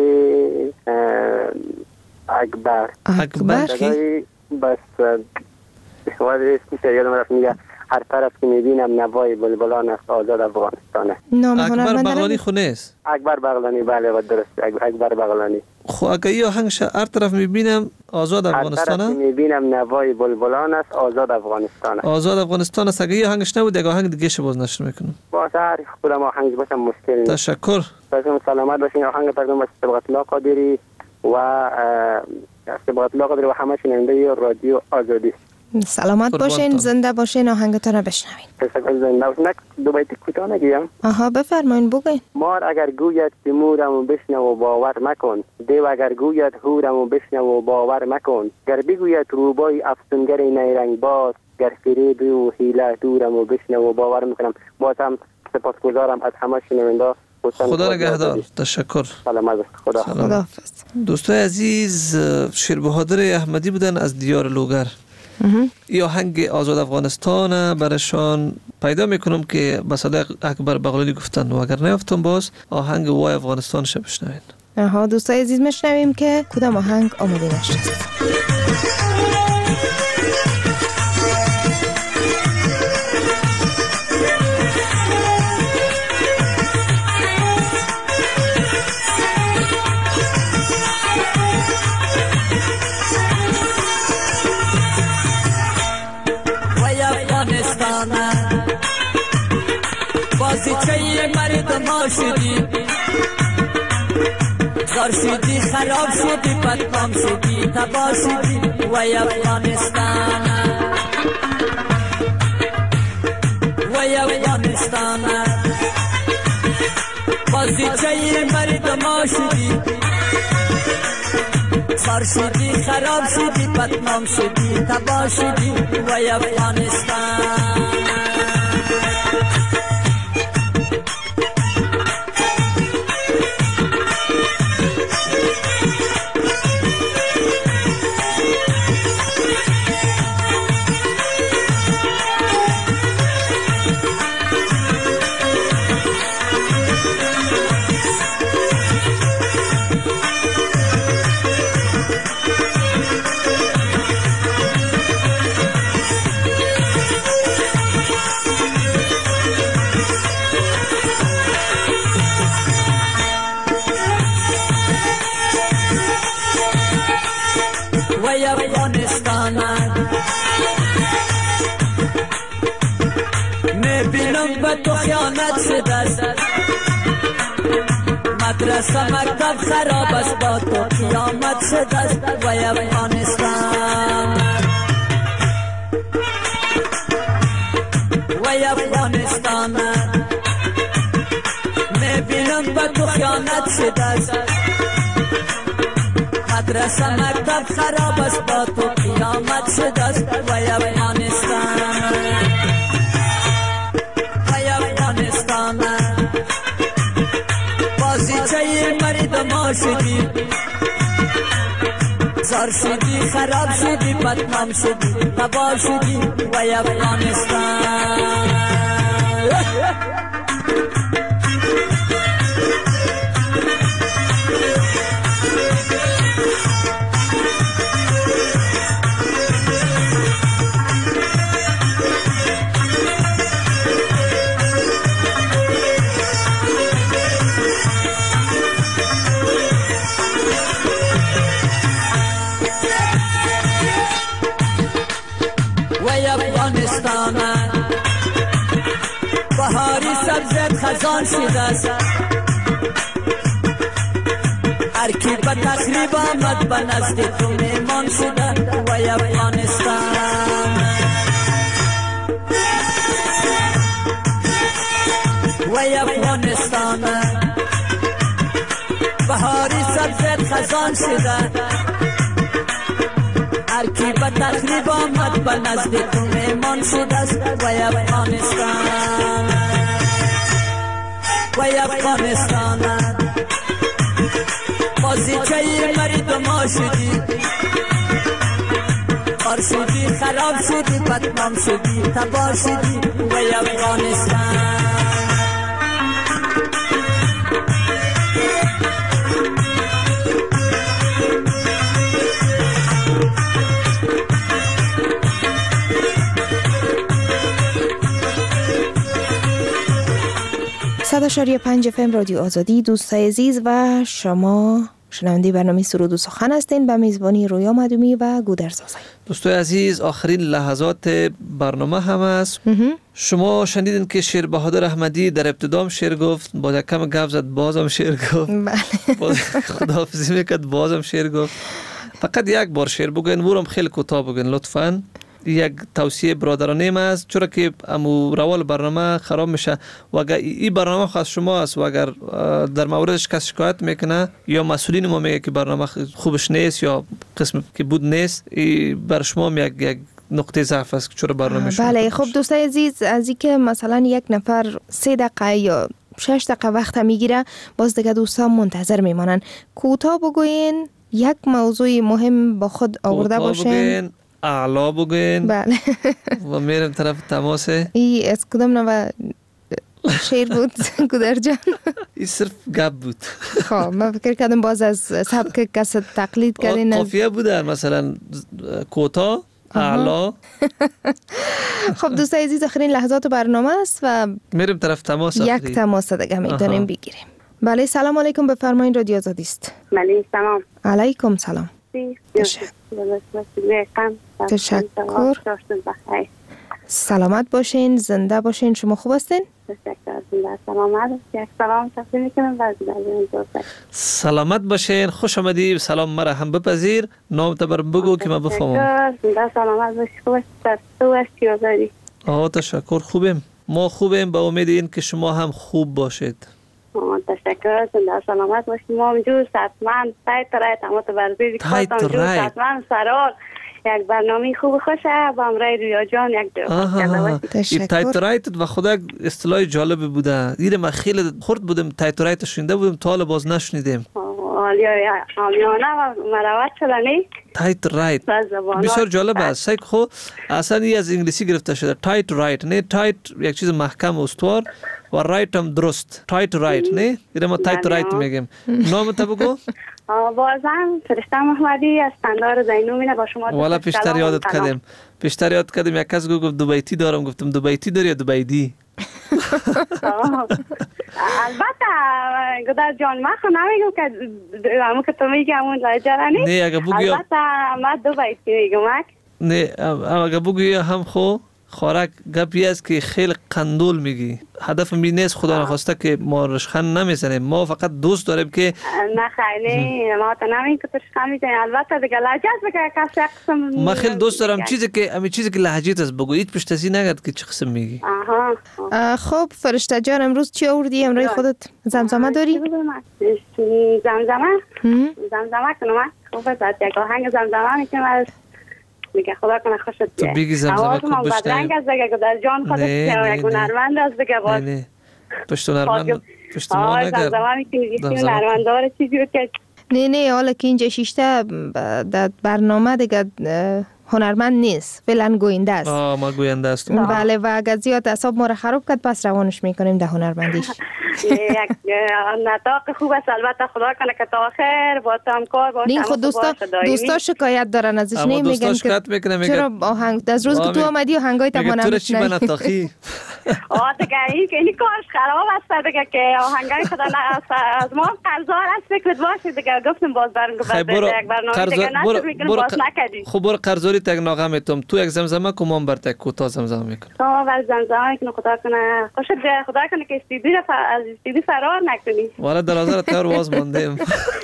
اکبر. اکبر کی؟ بس ولی اسمش یادم رفت، میگه هر طرف که میبینم نوای بلبلان است آزاد افغانستانه. اکبر بغلانی خونه است. اکبر بغلانی بله و درست. اکبر بغلانی. خو اگه این آهنگش هر طرف میبینم آزاد افغانستانه، هر طرف میبینم نوای بلبلان است آزاد افغانستانه. آزاد افغانستان است. اگه این آهنگش نبود دیگه آهنگ دیگه شه باز نشر میکنم. باشه هر خودم آهنگ باشم مشکل نیست. تشکر. باشم سلامت باشین. آهنگ تقدیم به صبغت الله قادری و صبغت الله قادری و همه شنونده رادیو آزادی. سلامت باشین، زنده باشین، آهنگتان رو بشنوین. تشکر. زنده باشین. دو بیت کوتاه نگیم. آها بفرمایین بگین. مار اگر گوید که مورمو بشنو و باور مکن، دیو اگر گوید هورمو بشنو و باور مکن، گر بگوید روبای افسونگر نیرنگ باز، گر فریب و حیله دورمو بشنو و باور میکنم. باز هم سپاسگزارم از همه شنونده. خدا نگهدار. تشکر. سلامت. خدا خداحافظ. دوستای عزیز، شیر بهادر احمدی بودن از دیار لوگر. ای آهنگ آزاد افغانستان برایشان پیدا میکنم که به صدای اکبر بغلالی گفتن و اگر نیافتم باز آهنگ وای افغانستان شو بشنوید. آها دوستای عزیز میشنویم که کدام آهنگ آماده نشده. بازیچه مردم شدی، زار شدی، خراب شدی، بدنام شدی، تباه شدی وای افغانستان، وای افغانستان. بازیچه مردم شدی، زار شدی، خراب شدی، بدنام شدی، تباه شدی وای افغانستان. وای افغانستان، میبینم به تو خیانت شده است، مدرسه مکتب خراب است، با تو قیامت شده است وای افغانستان، وای افغانستان. میبینم به تو خیانت شده است، مدرسه مکتب خراب است، با تو قیامت شده است وای افغانستان، وای افغانستان. بازیچه مردم شدی، زار شدی، خراب شدی، بدنام شدی، تباه شدی وای افغانستان. بهاری سبزت خزان شده است، هر کی به تخریب آمد به نزد تو میمان شده وای افغانستان، وای افغانستان. بهاری سبزت خزان شده، هر کی به تخریب آمد به نزد تو میمان شده است وای افغانستان، وای افغانستان. بازیچه مردم شدی، خار شدی، خراب شدی، بدنام شدی، تباه شدی وای افغانستان. صد و شش و پنج اف ام رادیو آزادی. دوستای عزیز و شما شنونده برنامه سرود و سخن هستین به میزبانی رویا مدومی و گودرزازی. دوستای عزیز آخرین لحظات برنامه هم است. شما شنیدین که شیر بهادر احمدی در ابتدام شعر گفت، با یک کم گپ زد بازم شعر گفت، باز خداحافظی میکرد بازم شعر گفت. فقط یک بار شعر بگین، ورم خیلی کوتاه بگین لطفاً. یک توصیه برادرانه ما است، چرا که امو روال برنامه خراب میشه و اگر این برنامه خاص شما است و اگر در موردش کس شکایت میکنه یا مسئولین ما میگه که برنامه خوبش نیست یا قسم که بود نیست، این بر شما یک یک نقطه ضعف است که چرا برنامه شما. بله خب دوستای عزیز، از اینکه مثلا یک نفر سه دقیقه یا شش دقیقه وقت میگیره، باز دیگه دوستان منتظر میمانن. کوتاه بگوین، یک موضوع مهم با خود آورده باشین، اعلا بگوین. بله. و میرم طرف تماس. ای از کدام نوع شعر بود گودر جان؟ این صرف گپ بود. خب من فکر کردم باز از سبک کس تقلید کردین. قافیه بوده مثلا کوتاه، اعلا. خب دوستای عزیز، آخرین لحظات برنامه است و میریم طرف تماس. یک تماس دیگه میتونیم بگیریم. بله سلام علیکم، بفرمایید، رادیو آزادی است. بله سلام. علیکم سلام. تشکر. سلامت باشین، زنده باشین. شما خوب هستین؟ تشکر. زنده سلامت. یک سلام تقدیم میکنم بعد سلامت باشین، خوش آمدی. سلام مرا هم بپذیر. نام تا برام بگو که من بفهمم. زنده سلامت باشی. خوب است. تو هستی آزادی؟ آه تشکر، خوبیم. ما خوبیم، با امید این که شما هم خوب باشید. تشکر. زنده سلامت باشید. ما اونجور حتما تایت رایت همه تو برزیدی تایت رایت حتما سرال یک برنامه خوب خوشه با امرای رویا جان یک این تایت رایت و خدا اصطلاح جالب بوده. دیره ما خیلی خورد بودم تایت رایت شنیده بودم تا حالا باز نشنیدیم. آمیانه و مروت شدنی تایت رایت بسیار جالب است. سایک خو اصلا این از انگلیسی گرفته شده. تایت رایت نه، تایت یک چیز محکم و استوار و رایت هم درست. تایت رایت نه، دیره ما تایت رایت میگیم. نام تا بگو. بازم فرشته محمدی از تندار زینومینه با شما. والا پیشتر یادت کردم پیشتر یاد کردم یک کس گفت دوبیتی دارم، گفتم دوبیتی داری یا دوبیدی؟ البته گودر جان ما خو نمیگم که همون که تو میگی همون لایجرانی. نه اگه بگوی البته ما دوبیتی میگم. نه اگه بگوی هم خو خوراک گپی است که خیلی قندول میگی. هدف می نیست خدا نخواسته که ما رشخند نمیزنیم، ما فقط دوست داریم که نه خیلی ما تا نمیم که رشخند میزنیم. البته دیگه لهجه است بگه کسی قسم ما خیلی دوست دارم چیزی که امی چیزی که لهجه‌ت است بگو، هیچ پشت از این نگرد که چه قسم میگی. آها. خب فرشته جان امروز چی آوردی؟ امروز خودت زمزمه داری؟ زمزمه زمزمه کنم. خب بعد یک آهنگ زمزمه میکنم از میگه خدا کنه خوشت بیاد. تو بگی زمزمه کن بشنویم. بدرنگ است دیگه در جان خودت یک هنرمند است دیگه باز. نه پشت هنرمند پشت ما نگرد. زمزمه میکنی هنرمند داره چیزی که نه نه حالا که اینجا شیشته در برنامه دیگه هنرمند نیست، فعلا گوینده است. آه ما گوینده است. بله و اگر زیاد اعصاب ما رو خراب کرد پس روانش میکنیم در هنرمندیش. یک نطاق خوب است. البته خدا کنه که تا آخر با تام کار باشه. این خود دوستا دوستا شکایت دارن ازش، نمیگن که چرا آهنگ از روز که تو اومدی آهنگای تمام نمیشنی. تو چی بنطاقی؟ آه دیگه این که این کارش خراب است دیگه که آهنگای خدا از ما قرضار است فکرت باشه دیگه. گفتم باز برنامه یک برنامه دیگه نشد میکنم باز نکردی. خب برو قرضاری تگ ناغه میتم تو یک زمزمه کو من بر تگ کوتاه زمزمه میکنم. تو بر زمزمه کنه خدا کنه خوشت بیاد. خدا کنه که استودیو از استودیو فرار نکنی. والا در نظر تر واز ماندیم.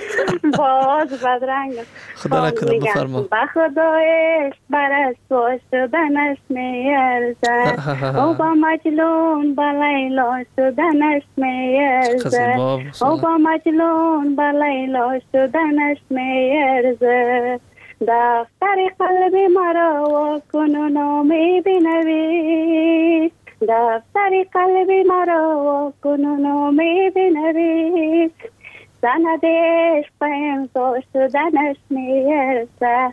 باز بدرنگ. خدا نکنه بفرما. با خدایش بر اساس شدنش میارزد او با مجنون با لیلا شدنش میارزد او با مجنون با لیلا شدنش میارزد. دفتر قلبی مرا و کنون نامی بنویس. دفتر قلبی مرا و کنون نامی بنویس. سندش امضا شدنش میرسه.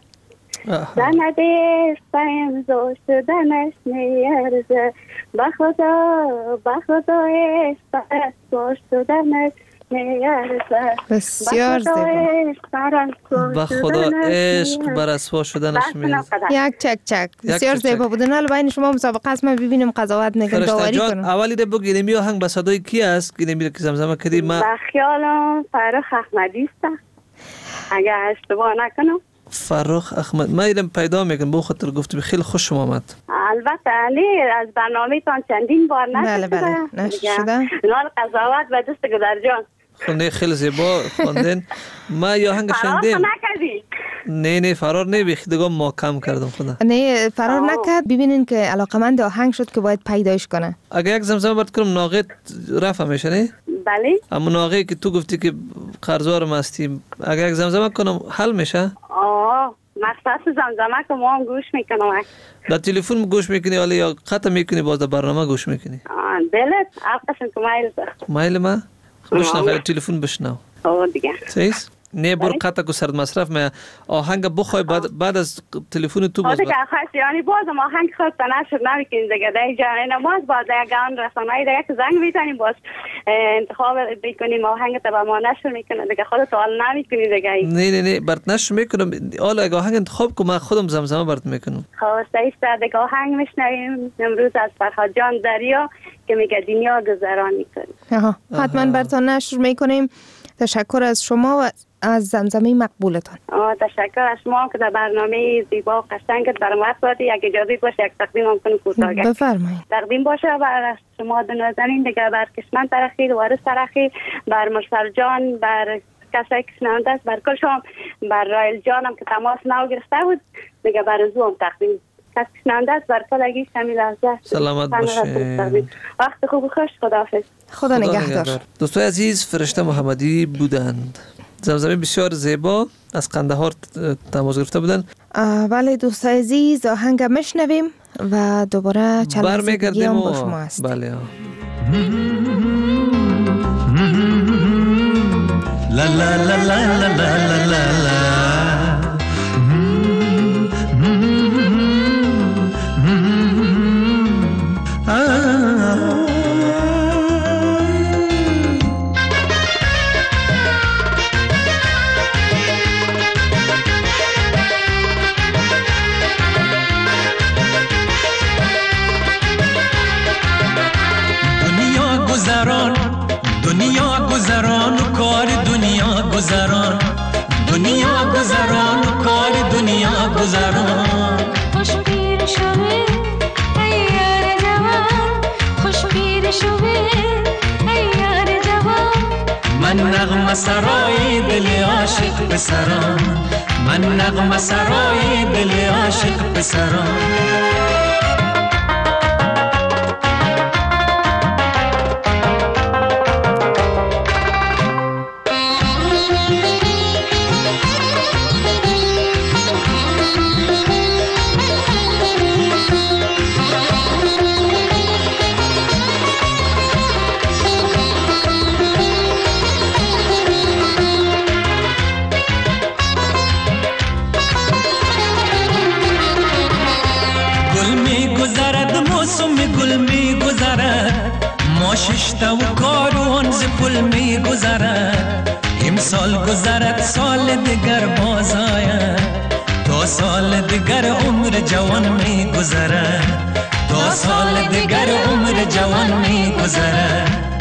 سندش امضا شدنش میرسه. با خدا با خدایش بر شدنش میرسه. بسیار زیبا. با خدا عشق بر اسوا شدنش میرسه. یک چک چک بسیار زیبا بود. حالا بین شما مسابقه است، ما ببینیم قضاوت نگم داوری کنم. اولی ده بگید می آهنگ به صدای کی است که نمیره که زمزمه کردی؟ ما با خیالم فرخ احمدی است اگه اشتباه نکنم. فرخ احمد ما ایدم پیدا میکنم به خاطر گفت خیلی خوشم آمد. البته علی از برنامه تان چندین بار نشده. بله بله نشده. نال قضاوت به دست گذر جان. خونه خیلی زیبا خواندن. ما یا آهنگ شنیدیم. فرار نکردی. نه نه فرار نه بیخیدگاه ما کم کردم خدا. نه فرار نکرد. ببینین که علاقمند آهنگ شد که باید پیداش کنه. اگه یک زمزمه برد کنم ناقه رفت میشه نه؟ بله. اما ناقه که تو گفتی که قرضارم هستی اگه یک زمزمه کنم حل میشه؟ آه مخصوص زمزمه که ما هم گوش میکنم. در تلفن گوش میکنی ولی یا قطع میکنی باز در برنامه گوش میکنی؟ آه دلت هر قسم که مایل داشت. مایل ما؟ بشنو تلفن بشنو. آه دیگه. سیس؟ نه بر قطع کو سرد مصرف ما آهنگ بخوای بعد بعد از تلفن تو باز. دیگه خاص یعنی باز ما آهنگ خود نشد نمیکنیم دیگه در جان نماز باز در گان رسانه‌ای دیگه که زنگ میزنیم باز انتخاب بکنیم آهنگ تبع ما نشر میکنه دیگه خودت حال نمیکنی دیگه. نه نه نه برات نشر میکنم حالا اگه آهنگ انتخاب کنم خودم زمزمه برات میکنم. خلاص است دیگه آهنگ میشنویم امروز از فرهاد جان دریا که میگه دنیا گذران میکنه. آها حتما براتون نشر میکنیم. تشکر از شما و از زمزمه مقبولتان. آه تشکر از شما که در برنامه زیبا و قشنگت برام وقت دادی. یک اجازه باشه یک تقدیم هم کنم کوتاه. بفرمایید. تقدیم باشه بر شما دو نازنین دیگه بر کشمن ترخی وارث ترخی بر مرسل جان بر کسایی که شنونده است بر کل شما بر رایل جان هم که تماس نو گرفته بود دیگه بر زو هم تقدیم کسی شنونده است بر کلگی شمی لحظه سلامت باشه. وقت خوب و خوش. خداحافظ. خدا نگهدار. دوستای عزیز فرشته محمدی بودند. زمزمه بسیار زیبا از قندهار تماس گرفته بودن. بله دوستای عزیز آهنگ میشنویم و دوباره چند لحظه دیگه هم با شما هست. بله لا لا لا لا لا لا لا لا دنیا گذران و کار دنیا گذران دنیا گذران و کار دنیا گذران خوش پیر شوه ای یار جوان خوش پیر شوه ای یار جوان من نغمه سرای دل عاشق پسران من نغمه سرای دل عاشق پسران ششتا و کاروان ز پل می گذرد امسال گذرد سال دیگر باز آید تا سال دیگر عمر جوان می گذرد تا سال دیگر عمر جوان می گذرد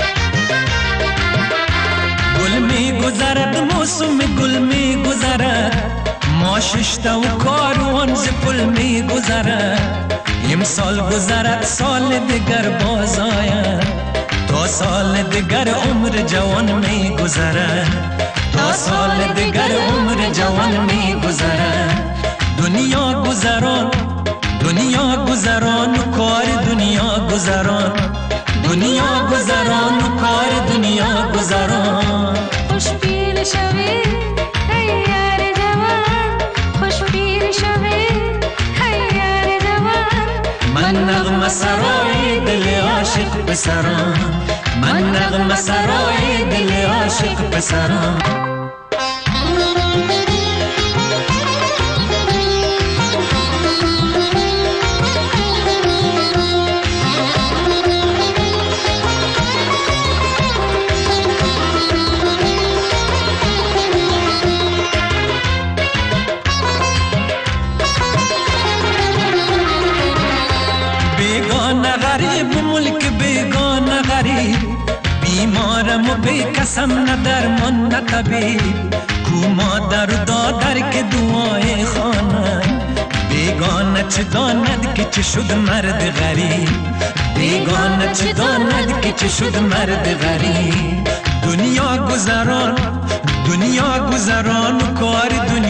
گل می گذرد موسم گل می گذرد ما ششتا و کاروان ز پل می گذرد امسال گذرد سال دیگر باز آید تا سال دیگر عمر جوان می گذرد تا سال دیگر عمر جوان می گذرد دنیا گذران دنیا گذران و کار دنیا گذران دنیا گذران و کار دنیا گذران خوش پیر شوی ای یار جوان خوش پیر شوی ای یار جوان من نغمه سرای دل عاشق پسران من نغمه سرای دل عاشق پسران بیگانه غریب ملک بیگانه غریب بیمارم و بی کسم نه درمان نه طبیب کو مادر و دادر که دعای خانه بیگانه چه داند که چه شد مرد غریب بیگانه چه داند که چه شد مرد غریب دنیا گذران دنیا گذران و کار دنیا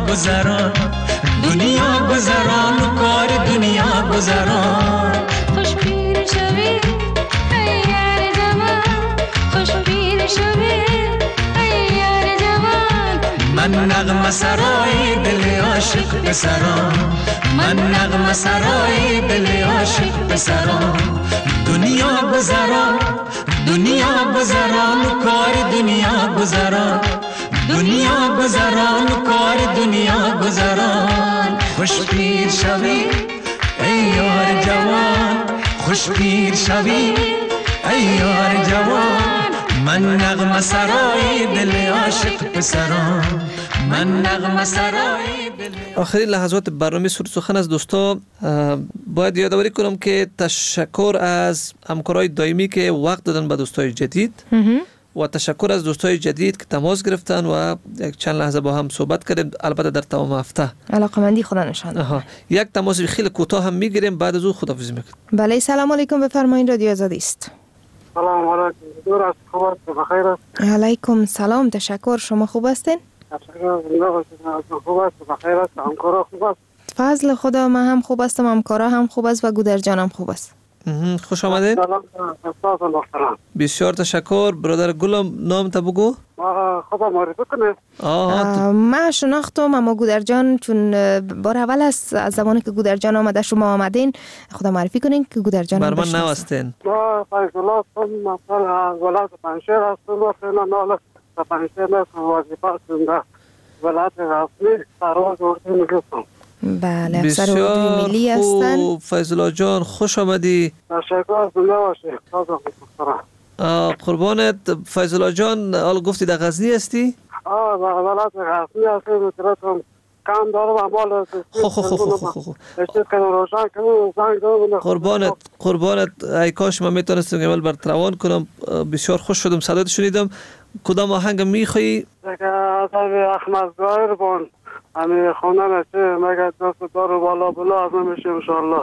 گذران دنیا گذران و کار دنیا گذران خوش پیر شوی ای یار جوان خوش پیر شوی ای یار جوان من نغمه سرای دل عاشق پسران من نغمه سرای دل عاشق پسران دنیا گذران دنیا گذران و کار دنیا گذران دنیا گذران و کار دنیا گذران خوش پیر شوی ای یار جوان خوش پیر شوی ای یار جوان من نغمه سرای دل عاشق پسران من نغمه سرای دل. آخرین لحظات برنامه سرود سخن از دوستا باید یادآوری کنم که تشکر از همکارای دائمی که وقت دادن به دوستای جدید و تشکر از دوستای جدید که تماس گرفتن و یک چند لحظه با هم صحبت کردیم، البته در تمام هفته. علاقمندی خدا نشان داد. یک تماس خیلی کوتاه هم میگیریم، بعد از اون خداحافظی میکنیم. بله، سلام علیکم، بفرمایید، رادیو آزادی است. سلام علیکم، دور از خوب بخیر است. علیکم سلام، تشکر. شما خوب هستین؟ تشکر، زنده باشید. خوب است، بخیر است. همکارا خوب است؟ فضل خدا، من هم خوب هستم، همکارا هم خوب است و گودر جانم خوب است. خوش آمدید. سلام استاد محترم. بسیار تشکر. برادر گلم نام تا بگو. خدا معرفی کنه. آه من شناختم، اما گودر جان چون بار اول است از زمانی که گودر جان آمده شما آمدین، خدا معرفی کنین که گودر جان بر من نوستین. ما فیض الله هستم، مثلا ولایت پنجشیر هستم و فعلا نال پنجشیر هستم، وظیفه هستم در ولایت رسمی سرواز اردو میگستم. بله، افسر اردوی ملی هستن. فیض الله جان خوش آمدی. تشکر، زنده باشی. آه قربانت. فیض الله جان حال گفتی در غزنی هستی؟ آه در ولایت غزنی هستم، مترتم کام دارم اعمال خو خو خو خو خو خو خو قربانت قربانت ای کاش من میتونستم که بر تروان کنم. بسیار خوش شدم صدات شنیدم. کدام آهنگ میخوایی؟ از احمد ظاهر بون همین خوندن چه مگه دست دارو بالا بالا از نمیشه انشالله.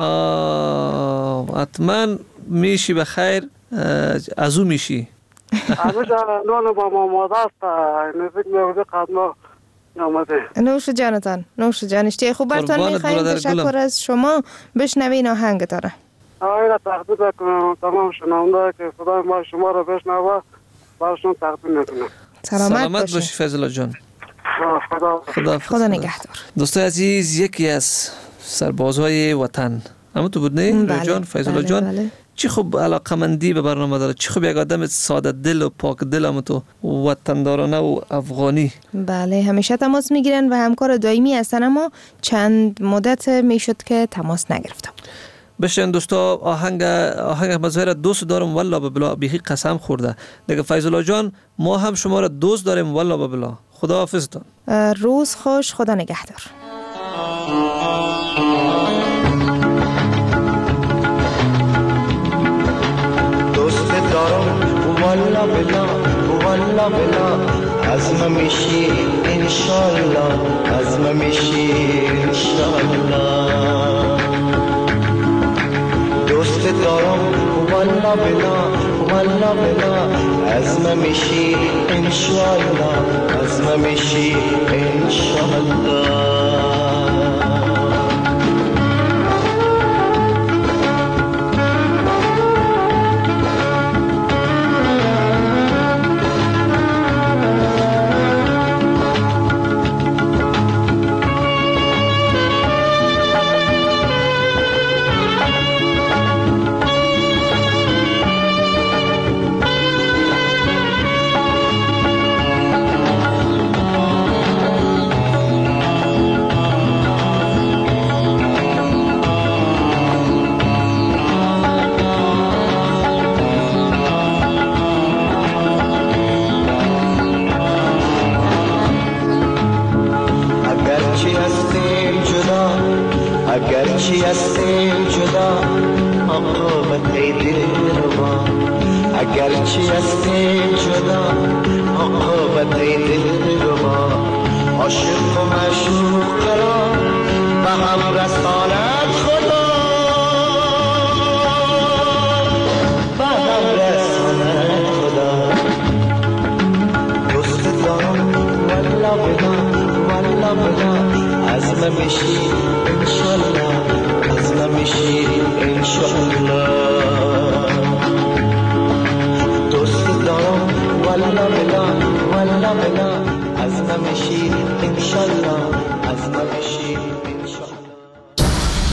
حتما میشی بخیر، از او میشی. همیشه نون با ما ماده است، نزدیک میوزی قدما نامده. نوش جانتان، نوش جانشتی خوب برتان میخواییم. تشکر از شما. بشنوین آهنگ داره. آقای را تقدیم کنم تمام شنونده که خدای ما شما را بشنوه برشون تقدیم میکنم. سلامت, سلامت باشی فیض الله جان. خدا خدا خدا نگهدار. دوستای عزیز، یکی از سربازهای وطن اما تو بود نه؟ بله. جان فیض الله جان. بله. چی خوب علاقمندی به برنامه داره، چی خوب یک آدم ساده دل و پاک دل هم تو وطندارانه و افغانی. بله، همیشه تماس میگیرن و همکار دائمی هستن، اما چند مدت میشد که تماس نگرفتم. بشین دوستا، آهنگ آهنگ مظاهر دوست دارم والله ببلا، بیخی قسم خورده دیگه. فیض الله جان ما هم شما را دوست داریم والله ببلا. خدا حافظتان. روز خوش، خدا نگهدار. دوست دارم والله بلا والله بلا عزم میشی انشالله عزم میشی انشالله دوست دارم والله بلا والله بلا عزم میشی انشالله عزم میشی انشالله اگرچه هستیم جدا عاقبت دلربا اگرچه هستیم جدا عاقبت دلربا عاشق و معشوق را به هم رساند خدا به هم رساند خدا دوست دارم والله بلا والله بلا نمیشی